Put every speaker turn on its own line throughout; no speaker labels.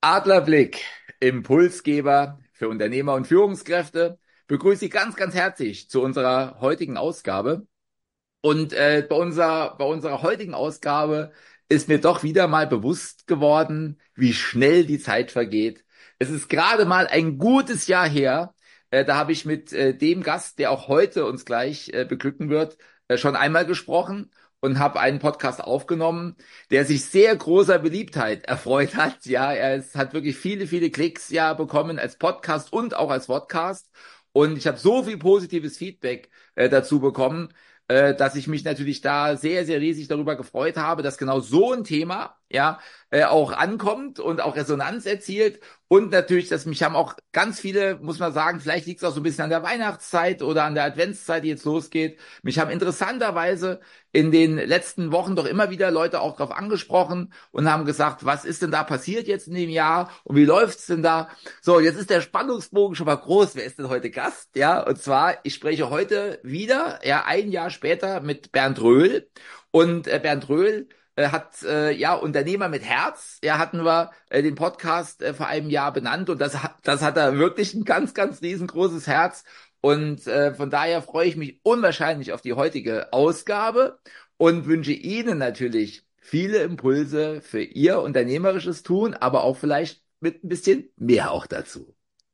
Adlerblick, Impulsgeber für Unternehmer und Führungskräfte, begrüße Sie ganz, ganz herzlich zu unserer heutigen Ausgabe. Und bei unserer heutigen Ausgabe ist mir doch wieder mal bewusst geworden, wie schnell die Zeit vergeht. Es ist gerade mal ein gutes Jahr her. Da habe ich mit dem Gast, der auch heute uns gleich beglücken wird, schon einmal gesprochen und habe einen Podcast aufgenommen, der sich sehr großer Beliebtheit erfreut hat. Ja, hat wirklich viele, viele Klicks ja bekommen als Podcast und auch als Podcast. Und ich habe so viel positives Feedback dazu bekommen, dass ich mich natürlich da sehr, sehr riesig darüber gefreut habe, dass genau so ein Thema ja auch ankommt und auch Resonanz erzielt. Und natürlich, dass mich haben auch ganz viele, muss man sagen, vielleicht liegt es auch so ein bisschen an der Weihnachtszeit oder an der Adventszeit, die jetzt losgeht. Mich haben interessanterweise in den letzten Wochen doch immer wieder Leute auch darauf angesprochen und haben gesagt, was ist denn da passiert jetzt in dem Jahr und wie läuft's denn da? So, jetzt ist der Spannungsbogen schon mal groß. Wer ist denn heute Gast? Ja, und zwar, ich spreche heute wieder, ja, ein Jahr später mit Bernd Röhl. Und Bernd Röhl hat ja Unternehmer mit Herz. Ja, hatten wir den Podcast vor einem Jahr benannt und das hat er wirklich ein ganz, ganz riesengroßes Herz. Und von daher freue ich mich unwahrscheinlich auf die heutige Ausgabe und wünsche Ihnen natürlich viele Impulse für Ihr unternehmerisches Tun, aber auch vielleicht mit ein bisschen mehr auch dazu.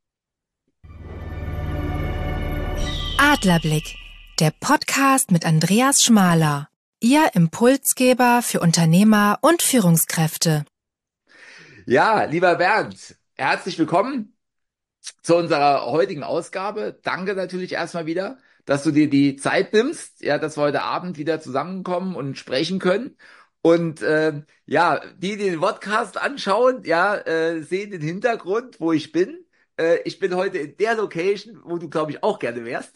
Adlerblick, der Podcast mit Andreas Schmaler, Ihr Impulsgeber für Unternehmer und Führungskräfte.
Ja, lieber Bernd, herzlich willkommen zu unserer heutigen Ausgabe. Danke natürlich erstmal wieder, dass du dir die Zeit nimmst, ja, dass wir heute Abend wieder zusammenkommen und sprechen können. Und ja, die den Podcast anschauen, ja, sehen den Hintergrund, wo ich bin. Ich bin heute in der Location, wo du, glaube ich, auch gerne wärst.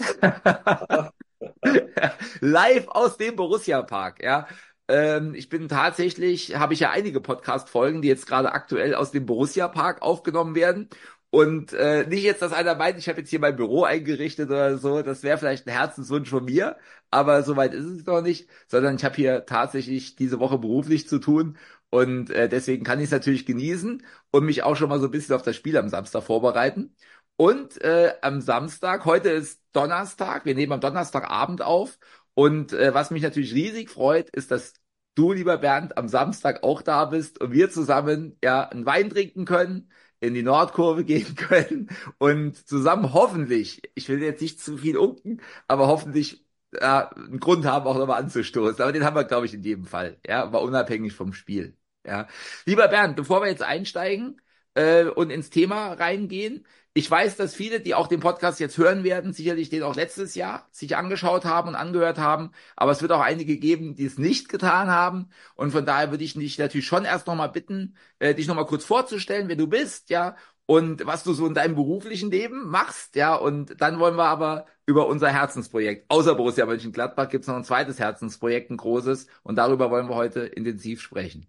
Live aus dem Borussia Park, ja. Ich bin tatsächlich, habe ich ja einige Podcast-Folgen, die jetzt gerade aktuell aus dem Borussia Park aufgenommen werden. Und nicht jetzt, dass einer meint, ich habe jetzt hier mein Büro eingerichtet oder so, das wäre vielleicht ein Herzenswunsch von mir, aber soweit ist es noch nicht, sondern ich habe hier tatsächlich diese Woche beruflich zu tun und deswegen kann ich es natürlich genießen und mich auch schon mal so ein bisschen auf das Spiel am Samstag vorbereiten. Und am Samstag, heute ist Donnerstag, wir nehmen am Donnerstagabend auf. Und was mich natürlich riesig freut, ist, dass du, lieber Bernd, am Samstag auch da bist und wir zusammen ja einen Wein trinken können, in die Nordkurve gehen können und zusammen hoffentlich, ich will jetzt nicht zu viel unken, aber hoffentlich einen Grund haben, auch nochmal anzustoßen. Aber den haben wir, glaube ich, in jedem Fall, ja, aber unabhängig vom Spiel. Ja. Lieber Bernd, bevor wir jetzt einsteigen und ins Thema reingehen, ich weiß, dass viele, die auch den Podcast jetzt hören werden, sicherlich den auch letztes Jahr sich angeschaut haben und angehört haben. Aber es wird auch einige geben, die es nicht getan haben. Und von daher würde ich dich natürlich schon erst nochmal bitten, dich nochmal kurz vorzustellen, wer du bist, ja, und was du so in deinem beruflichen Leben machst, ja. Und dann wollen wir aber über unser Herzensprojekt, außer Borussia Mönchengladbach gibt es noch ein zweites Herzensprojekt, ein großes. Und darüber wollen wir heute intensiv sprechen.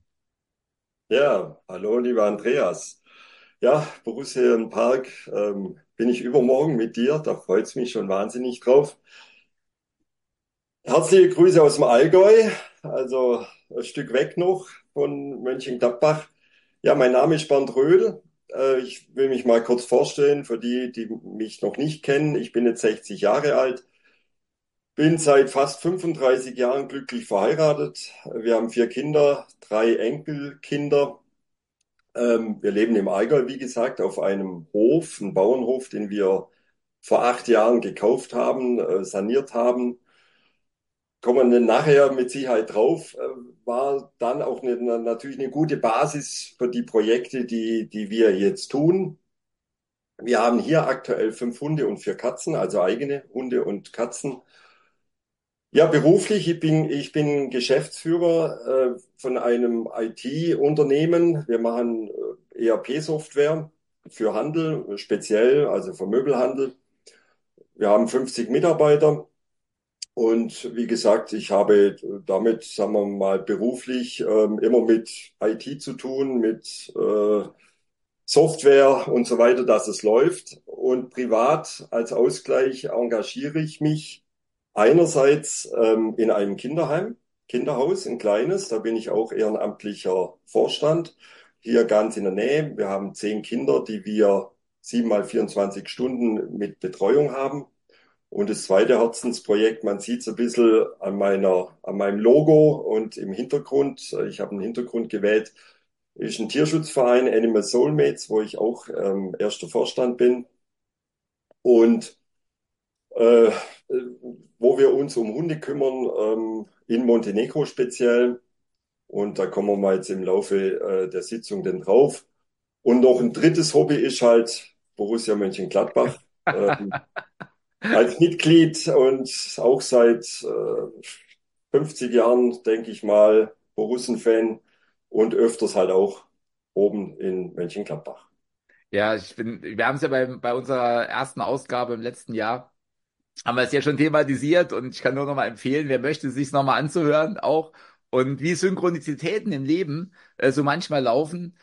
Ja, hallo, lieber Andreas. Ja, Borussia im Park, bin ich übermorgen mit dir, da freut's mich schon wahnsinnig drauf. Herzliche Grüße aus dem Allgäu, also ein Stück weg noch von Mönchengladbach. Ja, mein Name ist Bernd Röhl. Ich will mich mal kurz vorstellen für die, die mich noch nicht kennen. Ich bin jetzt 60 Jahre alt, bin seit fast 35 Jahren glücklich verheiratet. Wir haben 4 Kinder, 3 Enkelkinder. Wir leben im Allgäu, wie gesagt, auf einem Hof, einem Bauernhof, den wir vor 8 Jahren gekauft haben, saniert haben. Kommen wir dann nachher mit Sicherheit drauf, war dann auch natürlich eine gute Basis für die Projekte, die wir jetzt tun. Wir haben hier aktuell 5 Hunde und 4 Katzen, also eigene Hunde und Katzen. Ja, beruflich, ich bin Geschäftsführer von einem IT-Unternehmen. Wir machen ERP-Software für Handel, speziell, also für Möbelhandel. Wir haben 50 Mitarbeiter und wie gesagt, ich habe damit, sagen wir mal, beruflich immer mit IT zu tun, mit Software und so weiter, dass es läuft. Und privat als Ausgleich engagiere ich mich einerseits in einem Kinderheim, Kinderhaus, ein kleines, da bin ich auch ehrenamtlicher Vorstand. hier ganz in der Nähe. Wir haben 10 Kinder, die wir 7 mal 24 Stunden mit Betreuung haben. Und das zweite Herzensprojekt, man sieht es ein bisschen an meinem Logo und im Hintergrund. Ich habe einen Hintergrund gewählt, ist ein Tierschutzverein, Animal Soulmates, wo ich auch erster Vorstand bin. Und äh, wo wir uns um Hunde kümmern, in Montenegro speziell. Und da kommen wir mal jetzt im Laufe der Sitzung denn drauf. Und noch ein drittes Hobby ist halt Borussia Mönchengladbach. Als Mitglied und auch seit 50 Jahren, denke ich mal, Borussen-Fan und öfters halt auch oben in Mönchengladbach.
Ja, wir haben es ja bei unserer ersten Ausgabe im letzten Jahr, haben wir es ja schon thematisiert und ich kann nur noch mal empfehlen, wer möchte, sich noch mal anzuhören auch und wie Synchronizitäten im Leben so manchmal laufen,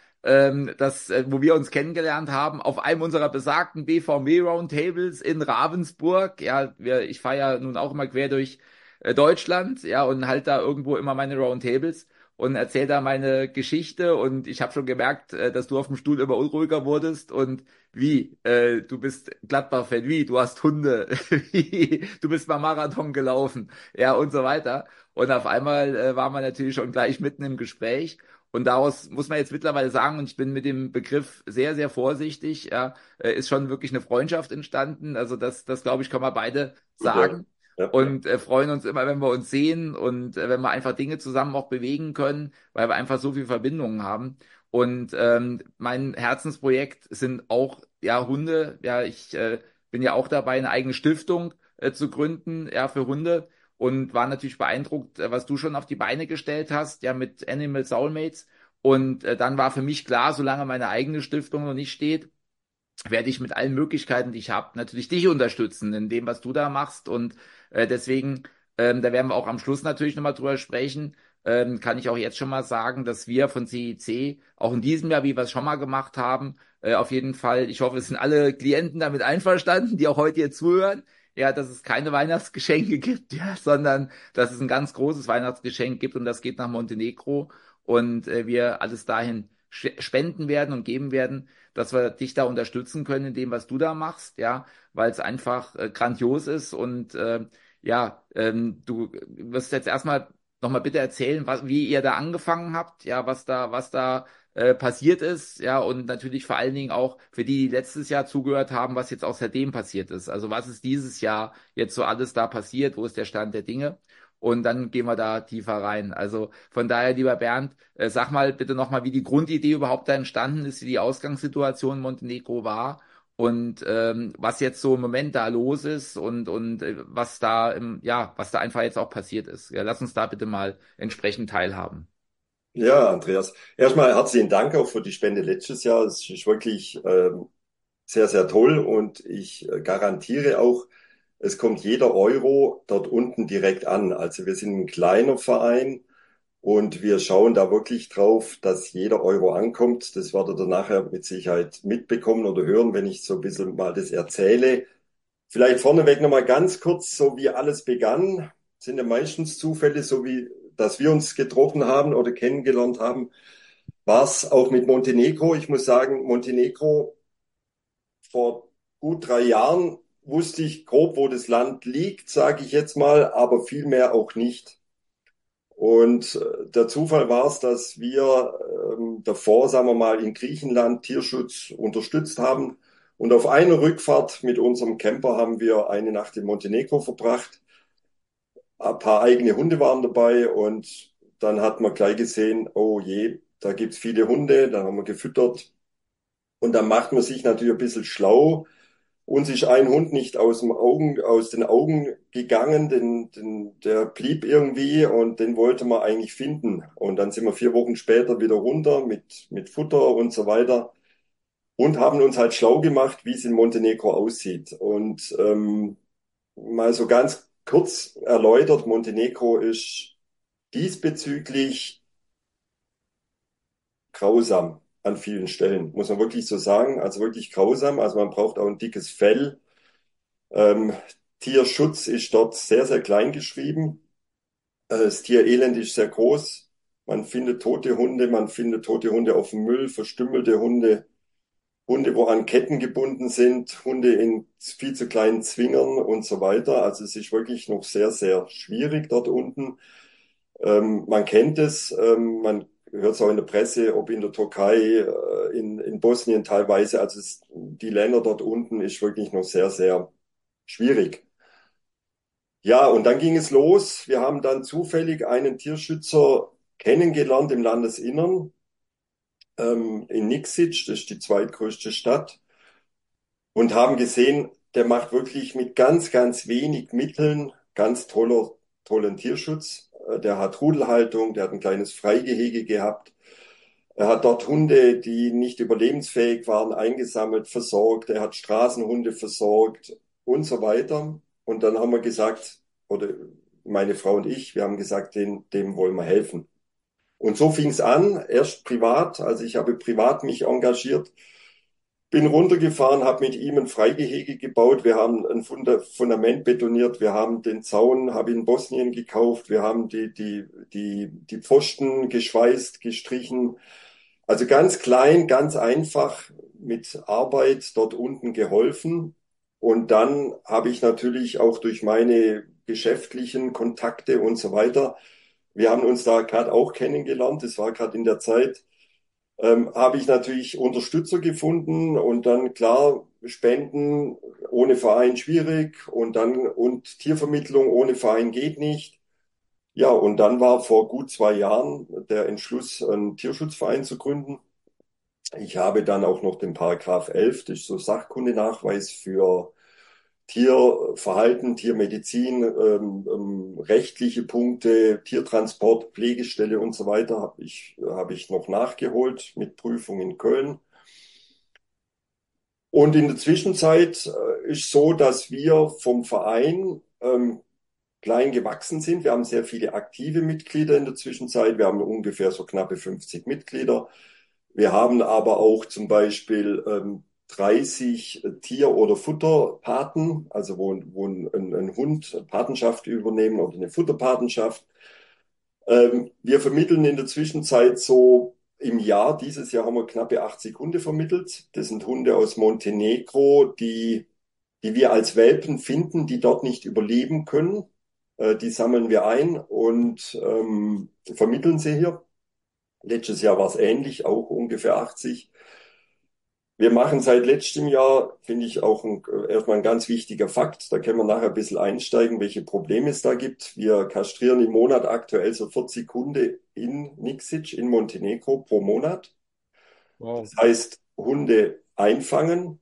wo wir uns kennengelernt haben auf einem unserer besagten BVB Roundtables in Ravensburg. Ja, ich fahre ja nun auch immer quer durch Deutschland, ja, und halt da irgendwo immer meine Roundtables und erzähl da meine Geschichte und ich habe schon gemerkt, dass du auf dem Stuhl immer unruhiger wurdest und wie? Du bist Gladbach-Fan, wie? Du hast Hunde, wie? Du bist mal Marathon gelaufen, ja, und so weiter. Und auf einmal waren wir natürlich schon gleich mitten im Gespräch. Und daraus muss man jetzt mittlerweile sagen, und ich bin mit dem Begriff sehr, sehr vorsichtig, ja, ist schon wirklich eine Freundschaft entstanden. Also das glaube ich, kann man beide
Ja,
sagen.
ja,
Und freuen uns immer, wenn wir uns sehen und wenn wir einfach Dinge zusammen auch bewegen können, weil wir einfach so viele Verbindungen haben. Und mein Herzensprojekt sind auch ja Hunde. Ja, ich bin ja auch dabei, eine eigene Stiftung zu gründen, ja, für Hunde und war natürlich beeindruckt, was du schon auf die Beine gestellt hast, ja, mit Animal Soulmates. Und dann war für mich klar, solange meine eigene Stiftung noch nicht steht, werde ich mit allen Möglichkeiten, die ich habe, natürlich dich unterstützen in dem, was du da machst. Und deswegen, da werden wir auch am Schluss natürlich nochmal drüber sprechen, kann ich auch jetzt schon mal sagen, dass wir von CIC auch in diesem Jahr, wie wir es schon mal gemacht haben, auf jeden Fall, ich hoffe, es sind alle Klienten damit einverstanden, die auch heute hier zuhören, ja, dass es keine Weihnachtsgeschenke gibt, ja, sondern dass es ein ganz großes Weihnachtsgeschenk gibt und das geht nach Montenegro und wir alles dahin spenden werden und geben werden, dass wir dich da unterstützen können in dem, was du da machst, ja, weil es einfach grandios ist und ja, du wirst jetzt erstmal nochmal bitte erzählen, wie ihr da angefangen habt, ja, was da passiert ist, ja, und natürlich vor allen Dingen auch für die, die letztes Jahr zugehört haben, was jetzt auch seitdem passiert ist. Also was ist dieses Jahr jetzt so alles da passiert, wo ist der Stand der Dinge? Und dann gehen wir da tiefer rein. Also von daher, lieber Bernd, sag mal bitte nochmal, wie die Grundidee überhaupt da entstanden ist, wie die Ausgangssituation in Montenegro war und was jetzt so im Moment da los ist und was da einfach jetzt auch passiert ist. Ja, lass uns da bitte mal entsprechend teilhaben.
ja, Andreas. Erstmal herzlichen Dank auch für die Spende letztes Jahr. Es ist wirklich sehr, sehr toll und ich garantiere auch, es kommt jeder Euro dort unten direkt an. Also wir sind ein kleiner Verein und wir schauen da wirklich drauf, dass jeder Euro ankommt. Das werdet ihr nachher mit Sicherheit mitbekommen oder hören, wenn ich so ein bisschen mal das erzähle. Vielleicht vorneweg nochmal ganz kurz, so wie alles begann, sind ja meistens Zufälle, so wie, dass wir uns getroffen haben oder kennengelernt haben, war es auch mit Montenegro. Ich muss sagen, Montenegro vor gut 3 Jahren wusste ich grob, wo das Land liegt, sage ich jetzt mal, aber viel mehr auch nicht. Und der Zufall war es, dass wir davor, sagen wir mal, in Griechenland Tierschutz unterstützt haben. Und auf einer Rückfahrt mit unserem Camper haben wir eine Nacht in Montenegro verbracht. Ein paar eigene Hunde waren dabei und dann hat man gleich gesehen, oh je, da gibt's viele Hunde, da haben wir gefüttert. Und dann macht man sich natürlich ein bisschen schlau. Uns ist ein Hund nicht aus den Augen gegangen, der blieb irgendwie und den wollte man eigentlich finden. Und dann sind wir 4 Wochen später wieder runter mit Futter und so weiter und haben uns halt schlau gemacht, wie es in Montenegro aussieht. Und mal so ganz kurz erläutert, Montenegro ist diesbezüglich grausam an vielen Stellen, muss man wirklich so sagen. Also wirklich grausam. Also man braucht auch ein dickes Fell. Ähm, Tierschutz ist dort sehr, sehr klein geschrieben. Das Tierelend ist sehr groß. Man findet tote Hunde auf dem Müll, verstümmelte Hunde, Hunde, wo an Ketten gebunden sind, Hunde in viel zu kleinen Zwingern und so weiter. Also es ist wirklich noch sehr, sehr schwierig dort unten. Man kennt es, man hört es auch in der Presse, ob in der Türkei, in Bosnien teilweise. Also die Länder dort unten ist wirklich noch sehr, sehr schwierig. Ja, und dann ging es los. Wir haben dann zufällig einen Tierschützer kennengelernt im Landesinnern, in Nikšić, das ist die zweitgrößte Stadt, und haben gesehen, der macht wirklich mit ganz, ganz wenig Mitteln ganz tollen Tierschutz. Der hat Rudelhaltung, der hat ein kleines Freigehege gehabt. Er hat dort Hunde, die nicht überlebensfähig waren, eingesammelt, versorgt. Er hat Straßenhunde versorgt und so weiter. Und dann haben wir gesagt, oder meine Frau und ich, wir haben gesagt, dem wollen wir helfen. Und so fing es an, erst privat, also ich habe privat mich engagiert, bin runtergefahren, habe mit ihm ein Freigehege gebaut, wir haben ein Fundament betoniert, wir haben den Zaun, habe in Bosnien gekauft, wir haben die Pfosten geschweißt, gestrichen. Also ganz klein, ganz einfach mit Arbeit dort unten geholfen. Und dann habe ich natürlich auch durch meine geschäftlichen Kontakte und so weiter, wir haben uns da gerade auch kennengelernt, das war gerade in der Zeit, habe ich natürlich Unterstützer gefunden und dann klar, Spenden ohne Verein schwierig und Tiervermittlung ohne Verein geht nicht. Ja, und dann war vor gut 2 Jahren der Entschluss, einen Tierschutzverein zu gründen. Ich habe dann auch noch den Paragraph 11, das ist so Sachkundenachweis für Tierverhalten, Tiermedizin, rechtliche Punkte, Tiertransport, Pflegestelle und so weiter habe ich noch nachgeholt mit Prüfung in Köln. Und in der Zwischenzeit ist so, dass wir vom Verein klein gewachsen sind. Wir haben sehr viele aktive Mitglieder in der Zwischenzeit. Wir haben ungefähr so knappe 50 Mitglieder. Wir haben aber auch zum Beispiel 30 Tier- oder Futterpaten, also wo ein Hund Patenschaft übernehmen oder eine Futterpatenschaft. Wir vermitteln in der Zwischenzeit so im Jahr, dieses Jahr haben wir knappe 80 Hunde vermittelt. Das sind Hunde aus Montenegro, die wir als Welpen finden, die dort nicht überleben können. Die sammeln wir ein und vermitteln sie hier. Letztes Jahr war es ähnlich, auch ungefähr 80. Wir machen seit letztem Jahr, finde ich auch erstmal ein ganz wichtiger Fakt, da können wir nachher ein bisschen einsteigen, welche Probleme es da gibt. Wir kastrieren im Monat aktuell so 40 Hunde in Nikšić, in Montenegro pro Monat.
Wow.
Das heißt, Hunde einfangen,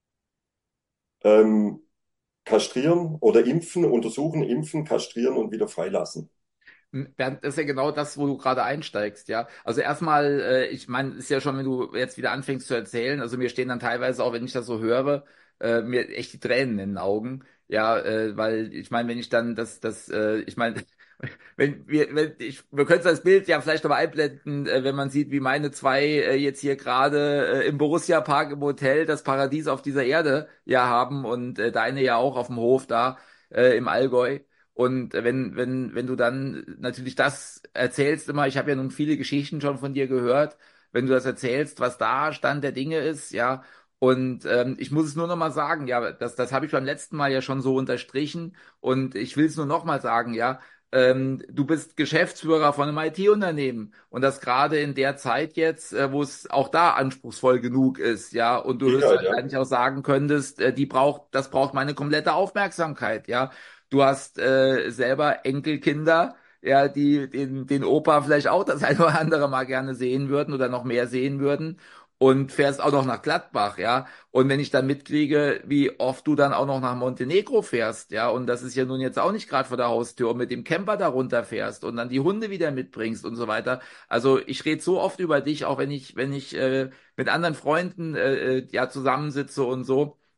kastrieren oder impfen, untersuchen, impfen, kastrieren und wieder freilassen.
Bernd, das ist ja genau das, wo du gerade einsteigst, ja. Also erstmal, ich meine, ist ja schon, wenn du jetzt wieder anfängst zu erzählen, also mir stehen dann teilweise auch, wenn ich das so höre, mir echt die Tränen in den Augen, ja, weil ich meine, wenn ich dann ich meine, wir können das Bild ja vielleicht nochmal einblenden, wenn man sieht, wie meine zwei jetzt hier gerade im Borussia Park im Hotel das Paradies auf dieser Erde ja haben und deine ja auch auf dem Hof da im Allgäu. Und wenn du dann natürlich das erzählst immer, ich habe ja nun viele Geschichten schon von dir gehört, wenn du das erzählst, was da Stand der Dinge ist, ja, und ich muss es nur noch mal sagen, ja, das habe ich beim letzten Mal ja schon so unterstrichen und ich will es nur noch mal sagen, ja, du bist Geschäftsführer von einem IT-Unternehmen und das gerade in der Zeit jetzt, wo es auch da anspruchsvoll genug ist, ja, und du
Ja, ja.
höchstwahrscheinlich auch sagen könntest, das braucht meine komplette Aufmerksamkeit, ja. Du hast selber Enkelkinder, ja, die den Opa vielleicht auch das eine oder andere mal gerne sehen würden oder noch mehr sehen würden. Und fährst auch noch nach Gladbach, ja. Und wenn ich dann mitkriege, wie oft du dann auch noch nach Montenegro fährst, ja, und das ist ja nun jetzt auch nicht gerade vor der Haustür und mit dem Camper da runterfährst und dann die Hunde wieder mitbringst und so weiter. Also ich rede so oft über dich, auch wenn ich mit anderen Freunden ja zusammensitze und so.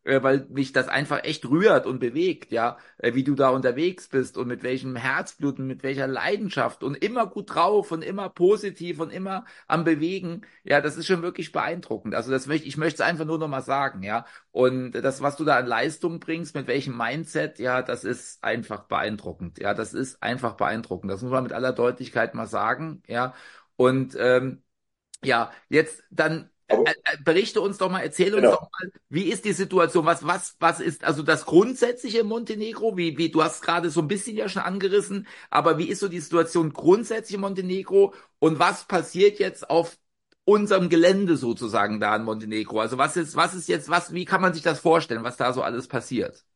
weil mich das einfach echt rührt und bewegt, ja, wie du da unterwegs bist und mit welchem Herzblut und mit welcher Leidenschaft und immer gut drauf und immer positiv und immer am Bewegen. Ja, das ist schon wirklich beeindruckend. Also ich möchte es einfach nur noch mal sagen, ja. Und das, was du da an Leistung bringst, mit welchem Mindset, ja, das ist einfach beeindruckend. Ja, das ist einfach beeindruckend. Das muss man mit aller Deutlichkeit mal sagen, ja. Und ja, jetzt dann
Aber
berichte uns doch mal, erzähle uns doch
genau.
mal, wie ist die Situation? Was ist also das Grundsätzliche in Montenegro? Du hast gerade so ein bisschen ja schon angerissen, aber wie ist so die Situation grundsätzlich in Montenegro und was passiert jetzt auf unserem Gelände sozusagen da in Montenegro? Also was ist jetzt, wie kann man sich das vorstellen, was da so alles passiert?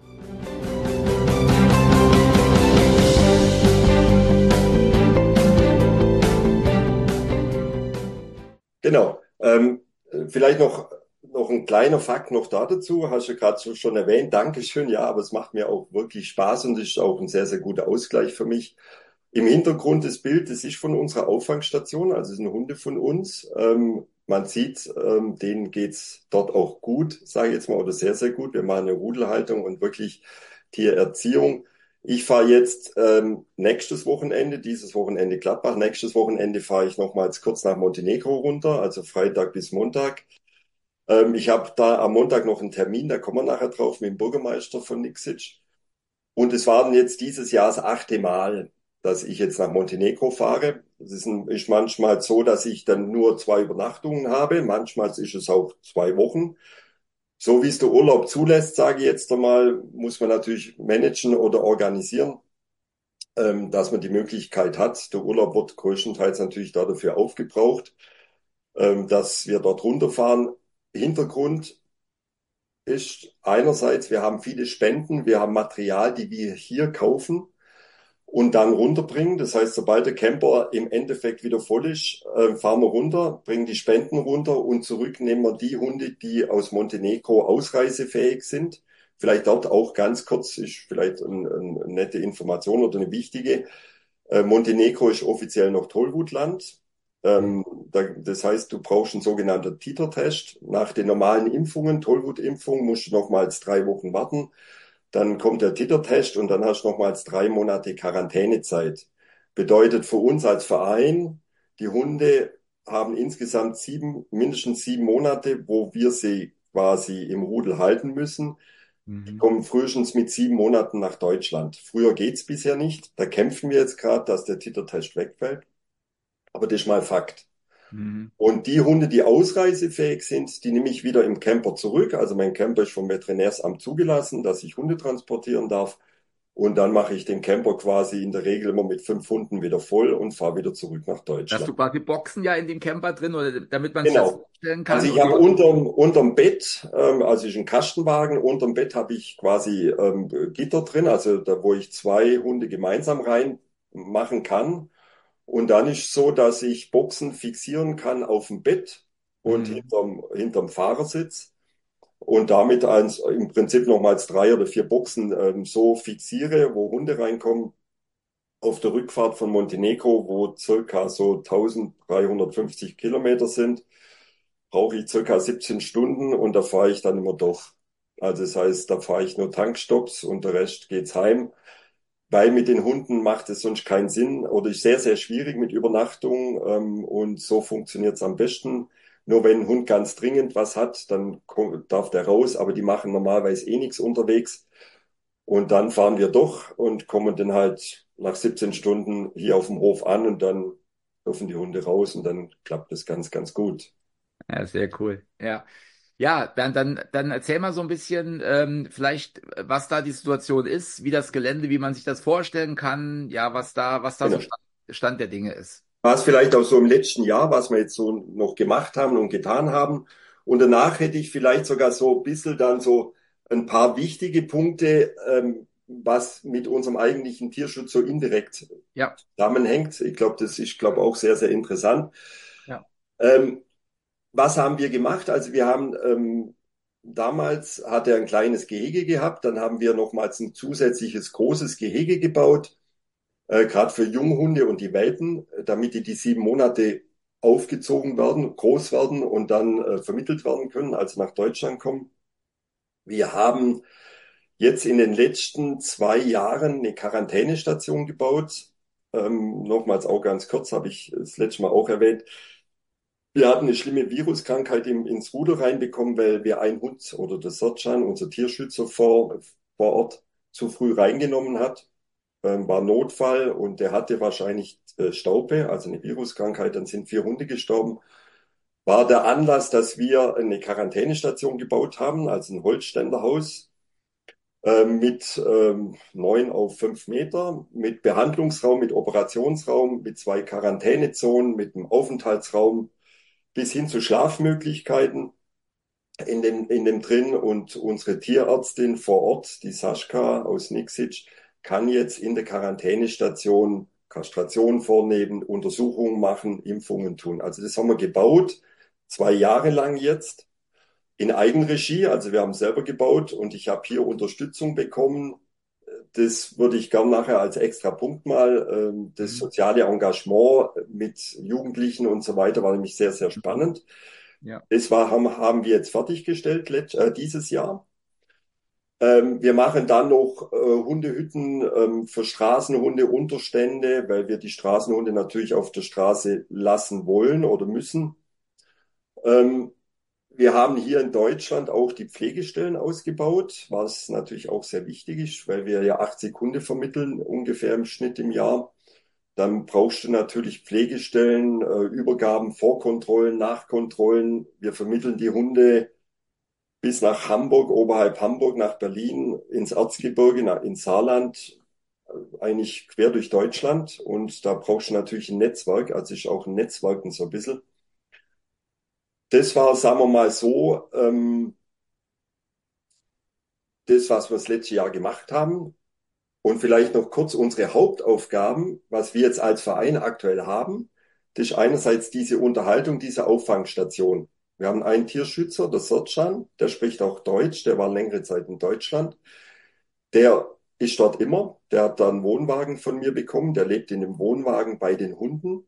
Genau. Vielleicht noch ein kleiner Fakt noch da dazu. Hast du gerade so schon erwähnt. Dankeschön. Ja, aber es macht mir auch wirklich Spaß und ist auch ein sehr, sehr guter Ausgleich für mich. Im Hintergrund das Bild, das ist von unserer Auffangstation, also es sind Hunde von uns. Man sieht, denen geht's dort auch gut, sage ich jetzt mal, oder sehr, sehr gut. Wir machen eine Rudelhaltung und wirklich Tiererziehung. Ich fahre jetzt nächstes Wochenende, dieses Wochenende Gladbach, nächstes Wochenende fahre ich nochmals kurz nach Montenegro runter, also Freitag bis Montag. Ich habe da am Montag noch einen Termin, da kommen wir nachher drauf, mit dem Bürgermeister von Niksic. Und es war dann jetzt dieses Jahr das 8. Mal, dass ich jetzt nach Montenegro fahre. Ist manchmal so, dass ich dann nur 2 Übernachtungen habe. Manchmal ist es auch 2 Wochen. So wie es der Urlaub zulässt, sage ich jetzt einmal, muss man natürlich managen oder organisieren, dass man die Möglichkeit hat. Der Urlaub wird größtenteils natürlich dafür aufgebraucht, dass wir dort runterfahren. Hintergrund ist einerseits, wir haben viele Spenden, wir haben Material, die wir hier kaufen und dann runterbringen. Das heißt, sobald der Camper im Endeffekt wieder voll ist, fahren wir runter, bringen die Spenden runter und zurück nehmen wir die Hunde, die aus Montenegro ausreisefähig sind. Vielleicht dort auch ganz kurz, ist vielleicht eine nette Information oder eine wichtige. Montenegro ist offiziell noch Tollwutland. Das heißt, du brauchst einen sogenannten Titer-Test. Nach den normalen Impfungen, Tollwutimpfung, musst du nochmals 3 Wochen warten. Dann kommt der Titer-Test und dann hast du nochmals 3 Monate Quarantänezeit. Bedeutet für uns als Verein, die Hunde haben insgesamt mindestens 7 Monate, wo wir sie quasi im Rudel halten müssen. Die
Mhm.
kommen frühestens mit 7 Monaten nach Deutschland. Früher geht's bisher nicht. Da kämpfen wir jetzt gerade, dass der Titer-Test wegfällt. Aber das ist mal Fakt.
Mhm.
Und die Hunde, die ausreisefähig sind, die nehme ich wieder im Camper zurück. Also mein Camper ist vom Veterinärsamt zugelassen, dass ich Hunde transportieren darf. Und dann mache ich den Camper quasi in der Regel immer mit 5 Hunden wieder voll und fahre wieder zurück nach
Hast du
Deutschland.
quasi Boxen ja in dem Camper drin oder damit man sich das
Genau.
vorstellen
Also
kann?
ich habe unterm Bett, also ist ein Kastenwagen, unterm Bett habe ich quasi Gitter drin, also da, wo ich 2 Hunde gemeinsam rein machen kann. Und dann ist so, dass ich Boxen fixieren kann auf dem Bett und
Mhm.
hinterm Fahrersitz und damit im Prinzip nochmals 3 oder 4 Boxen so fixiere, wo Hunde reinkommen. Auf der Rückfahrt von Montenegro, wo circa so 1350 Kilometer sind, brauche ich circa 17 Stunden und da fahre ich dann immer durch. Also das heißt, da fahre ich nur Tankstopps und der Rest geht's heim. Weil mit den Hunden macht es sonst keinen Sinn oder ist sehr, sehr schwierig mit Übernachtung. Und so funktioniert es am besten. Nur wenn ein Hund ganz dringend was hat, dann darf der raus, aber die machen normalerweise eh nichts unterwegs. Und dann fahren wir doch und kommen dann halt nach 17 Stunden hier auf dem Hof an und dann dürfen die Hunde raus und dann klappt es ganz, ganz gut.
Ja, sehr cool. Ja. Ja, dann erzähl mal so ein bisschen, vielleicht, was da die Situation ist, wie das Gelände, wie man sich das vorstellen kann, ja, was da so
Genau.
Stand der Dinge ist.
Was vielleicht auch so im letzten Jahr, was wir jetzt so noch gemacht haben und getan haben. Und danach hätte ich vielleicht sogar so ein bisschen dann so ein paar wichtige Punkte, was mit unserem eigentlichen Tierschutz so indirekt
Ja,
zusammenhängt. Ich glaube, das ist, glaube auch sehr, sehr interessant.
ja.
Ähm, Was haben wir gemacht? Also wir haben damals hat er ein kleines Gehege gehabt, dann haben wir nochmals ein zusätzliches großes Gehege gebaut, gerade für Junghunde und die Welpen, damit die 7 Monate aufgezogen werden, groß werden und dann vermittelt werden können, also nach Deutschland kommen. Wir haben jetzt in den letzten 2 Jahren eine Quarantänestation gebaut. Nochmals auch ganz kurz, habe ich das letzte Mal auch erwähnt. Wir hatten eine schlimme Viruskrankheit ins Rudel reinbekommen, weil wir einen Hund oder der Sercan, unser Tierschützer vor Ort, zu früh reingenommen hat. War Notfall und der hatte wahrscheinlich Staupe, also eine Viruskrankheit. Dann sind 4 Hunde gestorben. War der Anlass, dass wir eine Quarantänestation gebaut haben, also ein Holzständerhaus mit 9 auf 5 Meter, mit Behandlungsraum, mit Operationsraum, mit 2 Quarantänezonen, mit einem Aufenthaltsraum bis hin zu Schlafmöglichkeiten in dem drin. Und unsere Tierärztin vor Ort, die Sascha aus Niksic, kann jetzt in der Quarantänestation Kastration vornehmen, Untersuchungen machen, Impfungen tun. Also das haben wir gebaut, 2 Jahre lang jetzt in Eigenregie. Also wir haben selber gebaut und ich habe hier Unterstützung bekommen. Das würde ich gern nachher als extra Punkt mal. Das
Mhm.
soziale Engagement mit Jugendlichen und so weiter war nämlich sehr, sehr spannend.
Ja.
Haben wir jetzt fertiggestellt dieses Jahr. Wir machen dann noch Hundehütten für Straßenhunde, Unterstände, weil wir die Straßenhunde natürlich auf der Straße lassen wollen oder müssen. Ähm, Wir haben hier in Deutschland auch die Pflegestellen ausgebaut, was natürlich auch sehr wichtig ist, weil wir ja 80 Hunde vermitteln, ungefähr im Schnitt im Jahr. Dann brauchst du natürlich Pflegestellen, Übergaben, Vorkontrollen, Nachkontrollen. Wir vermitteln die Hunde bis nach Hamburg, oberhalb Hamburg, nach Berlin, ins Erzgebirge, ins Saarland, eigentlich quer durch Deutschland. Und da brauchst du natürlich ein Netzwerk, also ist auch ein Netzwerken so ein bisschen. Das war, sagen wir mal so, das, was wir das letzte Jahr gemacht haben. Und vielleicht noch kurz unsere Hauptaufgaben, was wir jetzt als Verein aktuell haben. Das ist einerseits diese Unterhaltung, diese Auffangstation. Wir haben einen Tierschützer, der Sercan, der spricht auch Deutsch, der war längere Zeit in Deutschland. Der ist dort immer, der hat da einen Wohnwagen von mir bekommen, der lebt in dem Wohnwagen bei den Hunden.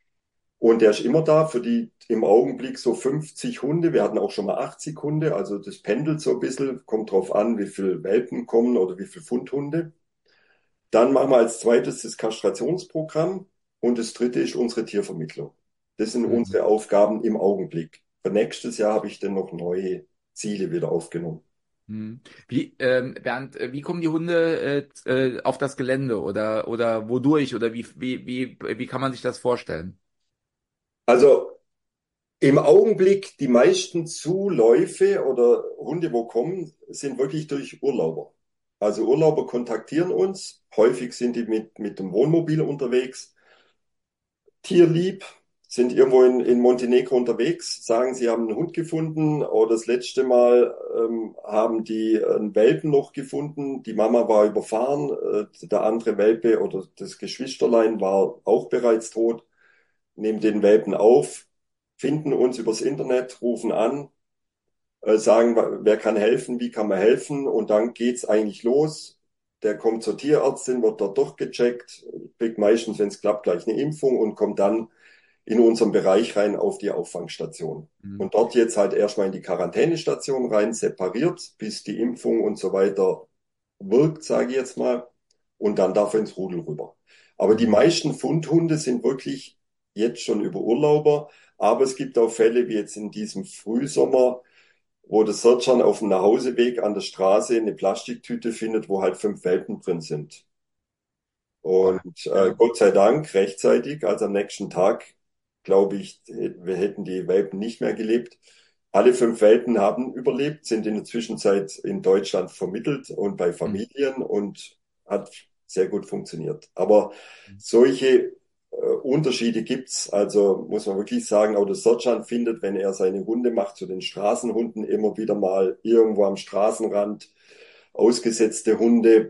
Und der ist immer da für die im Augenblick so 50 Hunde. Wir hatten auch schon mal 80 Hunde, also das pendelt so ein bisschen, kommt drauf an, wie viel Welpen kommen oder wie viel Fundhunde. Dann machen wir als zweites das Kastrationsprogramm und das dritte ist unsere Tiervermittlung. Das sind
Mhm.
unsere Aufgaben im Augenblick. Für nächstes Jahr habe ich dann noch neue Ziele wieder aufgenommen.
Mhm. Bernd, wie kommen die Hunde auf das Gelände oder wodurch oder wie kann man sich das vorstellen?
Also im Augenblick die meisten Zuläufe oder Hunde, wo kommen, sind wirklich durch Urlauber. Also Urlauber kontaktieren uns. Häufig sind die mit dem Wohnmobil unterwegs. Tierlieb, sind irgendwo in Montenegro unterwegs, sagen, sie haben einen Hund gefunden oder das letzte Mal haben die einen Welpen noch gefunden. Die Mama war überfahren, der andere Welpe oder das Geschwisterlein war auch bereits tot. Nehmen den Welpen auf, finden uns übers Internet, rufen an, sagen, wer kann helfen, wie kann man helfen und dann geht's eigentlich los. Der kommt zur Tierärztin, wird dort durchgecheckt, kriegt meistens, wenn es klappt, gleich eine Impfung und kommt dann in unseren Bereich rein auf die Auffangstation.
Mhm.
Und dort jetzt halt erstmal in die Quarantänestation rein, separiert, bis die Impfung und so weiter wirkt, sage ich jetzt mal. Und dann darf er ins Rudel rüber. Aber die
Mhm.
meisten Fundhunde sind wirklich jetzt schon über Urlauber. Aber es gibt auch Fälle wie jetzt in diesem Frühsommer, wo der Sergeant auf dem Nachhauseweg an der Straße eine Plastiktüte findet, wo halt 5 Welpen drin sind.
Boah,
Und
ja.
Gott sei Dank rechtzeitig, also am nächsten Tag, glaube ich, wir hätten die Welpen nicht mehr gelebt. Alle 5 Welpen haben überlebt, sind in der Zwischenzeit in Deutschland vermittelt und bei
Mhm.
Familien und hat sehr gut funktioniert. Aber solche Unterschiede gibt's. Also muss man wirklich sagen, auch der Sergeant findet, wenn er seine Hunde macht, zu den Straßenhunden immer wieder mal irgendwo am Straßenrand ausgesetzte Hunde.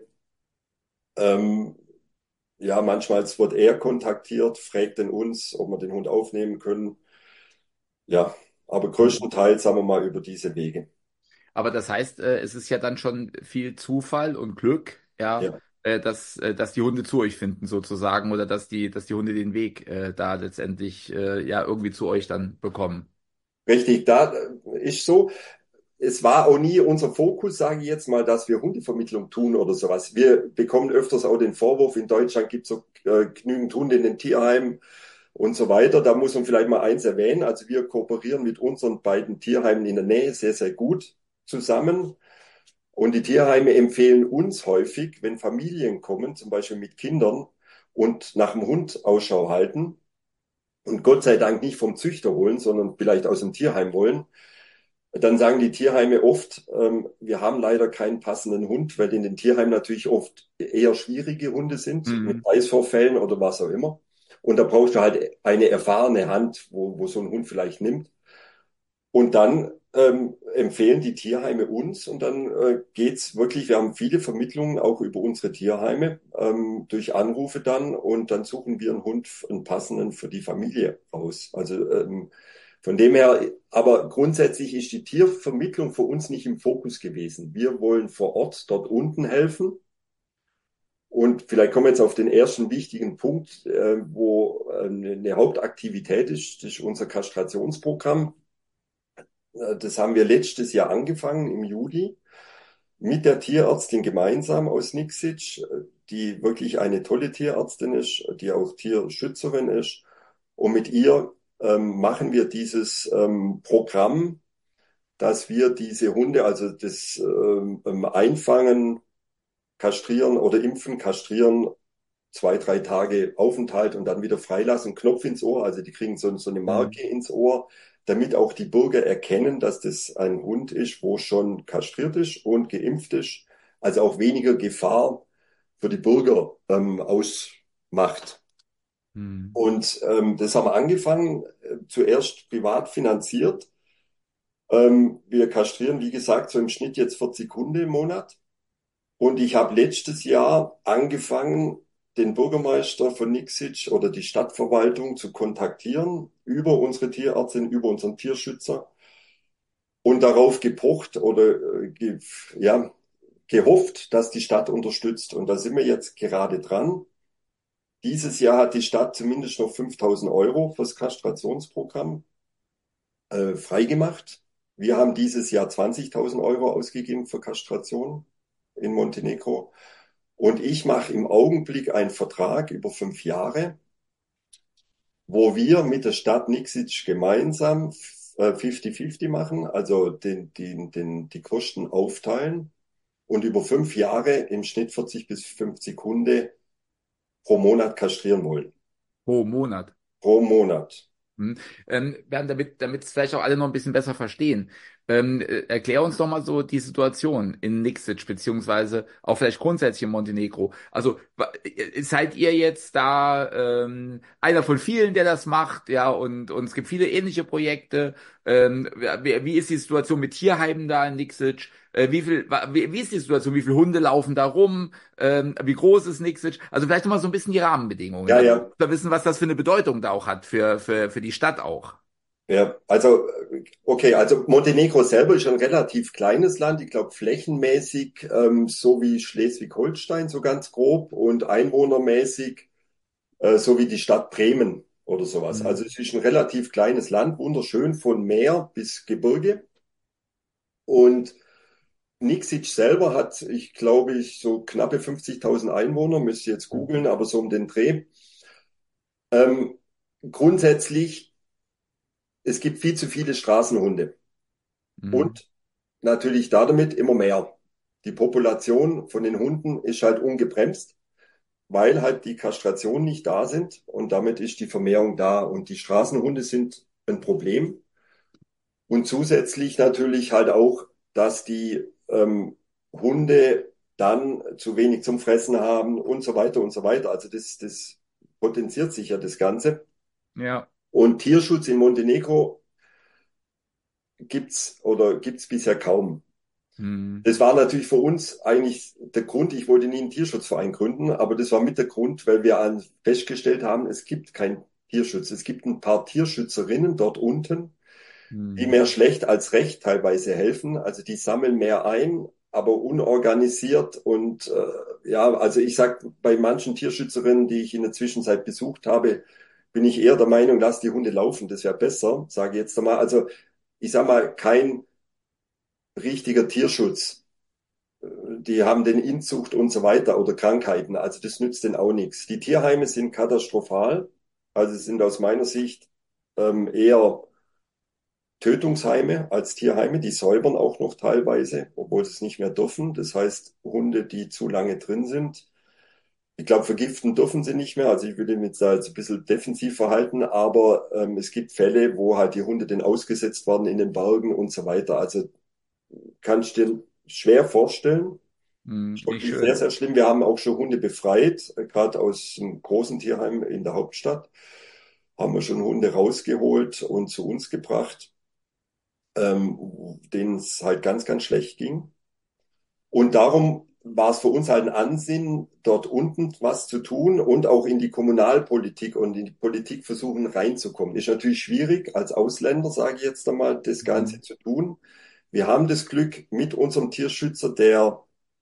Ähm, ja, manchmal wird er kontaktiert, fragt dann uns, ob wir den Hund aufnehmen können. Ja, aber
Mhm.
größtenteils sagen wir mal über diese Wege.
Aber das heißt, es ist ja dann schon viel Zufall und Glück, ja,
Ja,
dass die Hunde zu euch finden sozusagen oder dass die Hunde den Weg da letztendlich ja irgendwie zu euch dann bekommen.
richtig, da ist so. es war auch nie unser Fokus, sage ich jetzt mal, dass wir Hundevermittlung tun oder sowas. Wir bekommen öfters auch den Vorwurf, in Deutschland gibt es so genügend Hunde in den Tierheimen und so weiter. Da muss man vielleicht mal eins erwähnen. Also wir kooperieren mit unseren beiden Tierheimen in der Nähe sehr, sehr gut zusammen. Und die Tierheime empfehlen uns häufig, wenn Familien kommen, zum Beispiel mit Kindern und nach dem Hund Ausschau halten und Gott sei Dank nicht vom Züchter holen, sondern vielleicht aus dem Tierheim wollen, dann sagen die Tierheime oft, wir haben leider keinen passenden Hund, weil in den Tierheimen natürlich oft eher schwierige Hunde sind, mit
Mhm.
Beißvorfällen oder was auch immer. Und da brauchst du halt eine erfahrene Hand, wo so ein Hund vielleicht nimmt. Und dann empfehlen die Tierheime uns und dann geht's wirklich, wir haben viele Vermittlungen auch über unsere Tierheime, durch Anrufe dann und dann suchen wir einen Hund, einen passenden für die Familie aus. Also von dem her, aber grundsätzlich ist die Tiervermittlung für uns nicht im Fokus gewesen. Wir wollen vor Ort dort unten helfen. Und vielleicht kommen wir jetzt auf den ersten wichtigen Punkt, wo eine Hauptaktivität ist, das ist unser Kastrationsprogramm. Das haben wir letztes Jahr angefangen im Juli mit der Tierärztin gemeinsam aus Niksic, die wirklich eine tolle Tierärztin ist, die auch Tierschützerin ist. Und mit ihr machen wir dieses Programm, dass wir diese Hunde, also das Einfangen, Kastrieren oder Impfen, Kastrieren, 2, 3 Tage Aufenthalt und dann wieder freilassen, Knopf ins Ohr, also die kriegen so eine
Mhm.
Marke ins Ohr, damit auch die Bürger erkennen, dass das ein Hund ist, wo schon kastriert ist und geimpft ist, also auch weniger Gefahr für die Bürger ausmacht.
Mhm.
Und das haben wir angefangen, zuerst privat finanziert. Wir kastrieren, wie gesagt, so im Schnitt jetzt 40 Hunde im Monat. Und ich habe letztes Jahr angefangen, den Bürgermeister von Niksic oder die Stadtverwaltung zu kontaktieren über unsere Tierärztin, über unseren Tierschützer und darauf gepocht oder ja, gehofft, dass die Stadt unterstützt. Und da sind wir jetzt gerade dran. Dieses Jahr hat die Stadt zumindest noch 5.000 € fürs Kastrationsprogramm freigemacht. Wir haben dieses Jahr 20.000 € ausgegeben für Kastration in Montenegro. Und ich mache im Augenblick einen Vertrag über 5 Jahre, wo wir mit der Stadt Niksic gemeinsam 50-50 machen, also die Kosten aufteilen und über 5 Jahre im Schnitt 40 bis 50 Hunde pro Monat kastrieren wollen.
Pro Monat.
Pro Monat.
Hm. Bernd, damit es vielleicht auch alle noch ein bisschen besser verstehen, erklär uns doch mal so die Situation in Niksic, beziehungsweise auch vielleicht grundsätzlich in Montenegro. Also seid ihr jetzt da einer von vielen, der das macht, ja, und es gibt viele ähnliche Projekte. Wie ist die Situation mit Tierheimen da in Niksic? Wie ist die Situation? Wie viele Hunde laufen da rum? Wie groß ist Niksic? Also vielleicht noch mal so ein bisschen die Rahmenbedingungen,
Ja,
damit
ja,
wir wissen, was das für eine Bedeutung da auch hat für die Stadt auch.
ja. Also, okay, also Montenegro selber ist ein relativ kleines Land, ich glaube flächenmäßig so wie Schleswig-Holstein, so ganz grob, und einwohnermäßig so wie die Stadt Bremen oder sowas.
Hm.
Also es ist ein relativ kleines Land, wunderschön von Meer bis Gebirge. Und Niksic selber hat, ich glaube, so knappe 50.000 Einwohner, müsst ihr jetzt googeln, aber so um den Dreh. Ähm, grundsätzlich, es gibt viel zu viele Straßenhunde
Hm.
und natürlich damit immer mehr. Die Population von den Hunden ist halt ungebremst, weil halt die Kastrationen nicht da sind und damit ist die Vermehrung da und die Straßenhunde sind ein Problem. Und zusätzlich natürlich halt auch, dass die Hunde dann zu wenig zum Fressen haben und so weiter und so weiter. Also das potenziert sich ja das Ganze.
Ja.
Und Tierschutz in Montenegro gibt's bisher kaum.
Hm.
Das war natürlich für uns eigentlich der Grund. Ich wollte nie einen Tierschutzverein gründen, aber das war mit der Grund, weil wir festgestellt haben, es gibt keinen Tierschutz. Es gibt ein paar Tierschützerinnen dort unten, die
Hm.
mehr schlecht als recht teilweise helfen. Also die sammeln mehr ein, aber unorganisiert. Und ja, also ich sag, bei manchen Tierschützerinnen, die ich in der Zwischenzeit besucht habe, bin ich eher der Meinung, lass die Hunde laufen, das wäre besser, sage ich jetzt einmal. Also ich sag mal, kein richtiger Tierschutz. Die haben den Inzucht und so weiter oder Krankheiten. Also das nützt denen auch nichts. Die Tierheime sind katastrophal. Also sind aus meiner Sicht eher Tötungsheime als Tierheime. Die säubern auch noch teilweise, obwohl sie es nicht mehr dürfen. Das heißt, Hunde, die zu lange drin sind. Ich glaube, vergiften dürfen sie nicht mehr. Also ich würde mich da jetzt ein bisschen defensiv verhalten, aber es gibt Fälle, wo halt die Hunde dann ausgesetzt werden in den Bergen und so weiter. Also kannst du dir schwer vorstellen.
Nicht
Wirklich sehr,
schön.
sehr schlimm. Wir haben auch schon Hunde befreit, gerade aus einem großen Tierheim in der Hauptstadt. Haben wir schon Hunde rausgeholt und zu uns gebracht, denen es halt ganz, ganz schlecht ging. Und darum war es für uns halt ein Ansinnen, dort unten was zu tun und auch in die Kommunalpolitik und in die Politik versuchen reinzukommen. Ist natürlich schwierig, als Ausländer, sage ich jetzt einmal, das Ganze
Mhm.
zu tun. Wir haben das Glück mit unserem Tierschützer, der,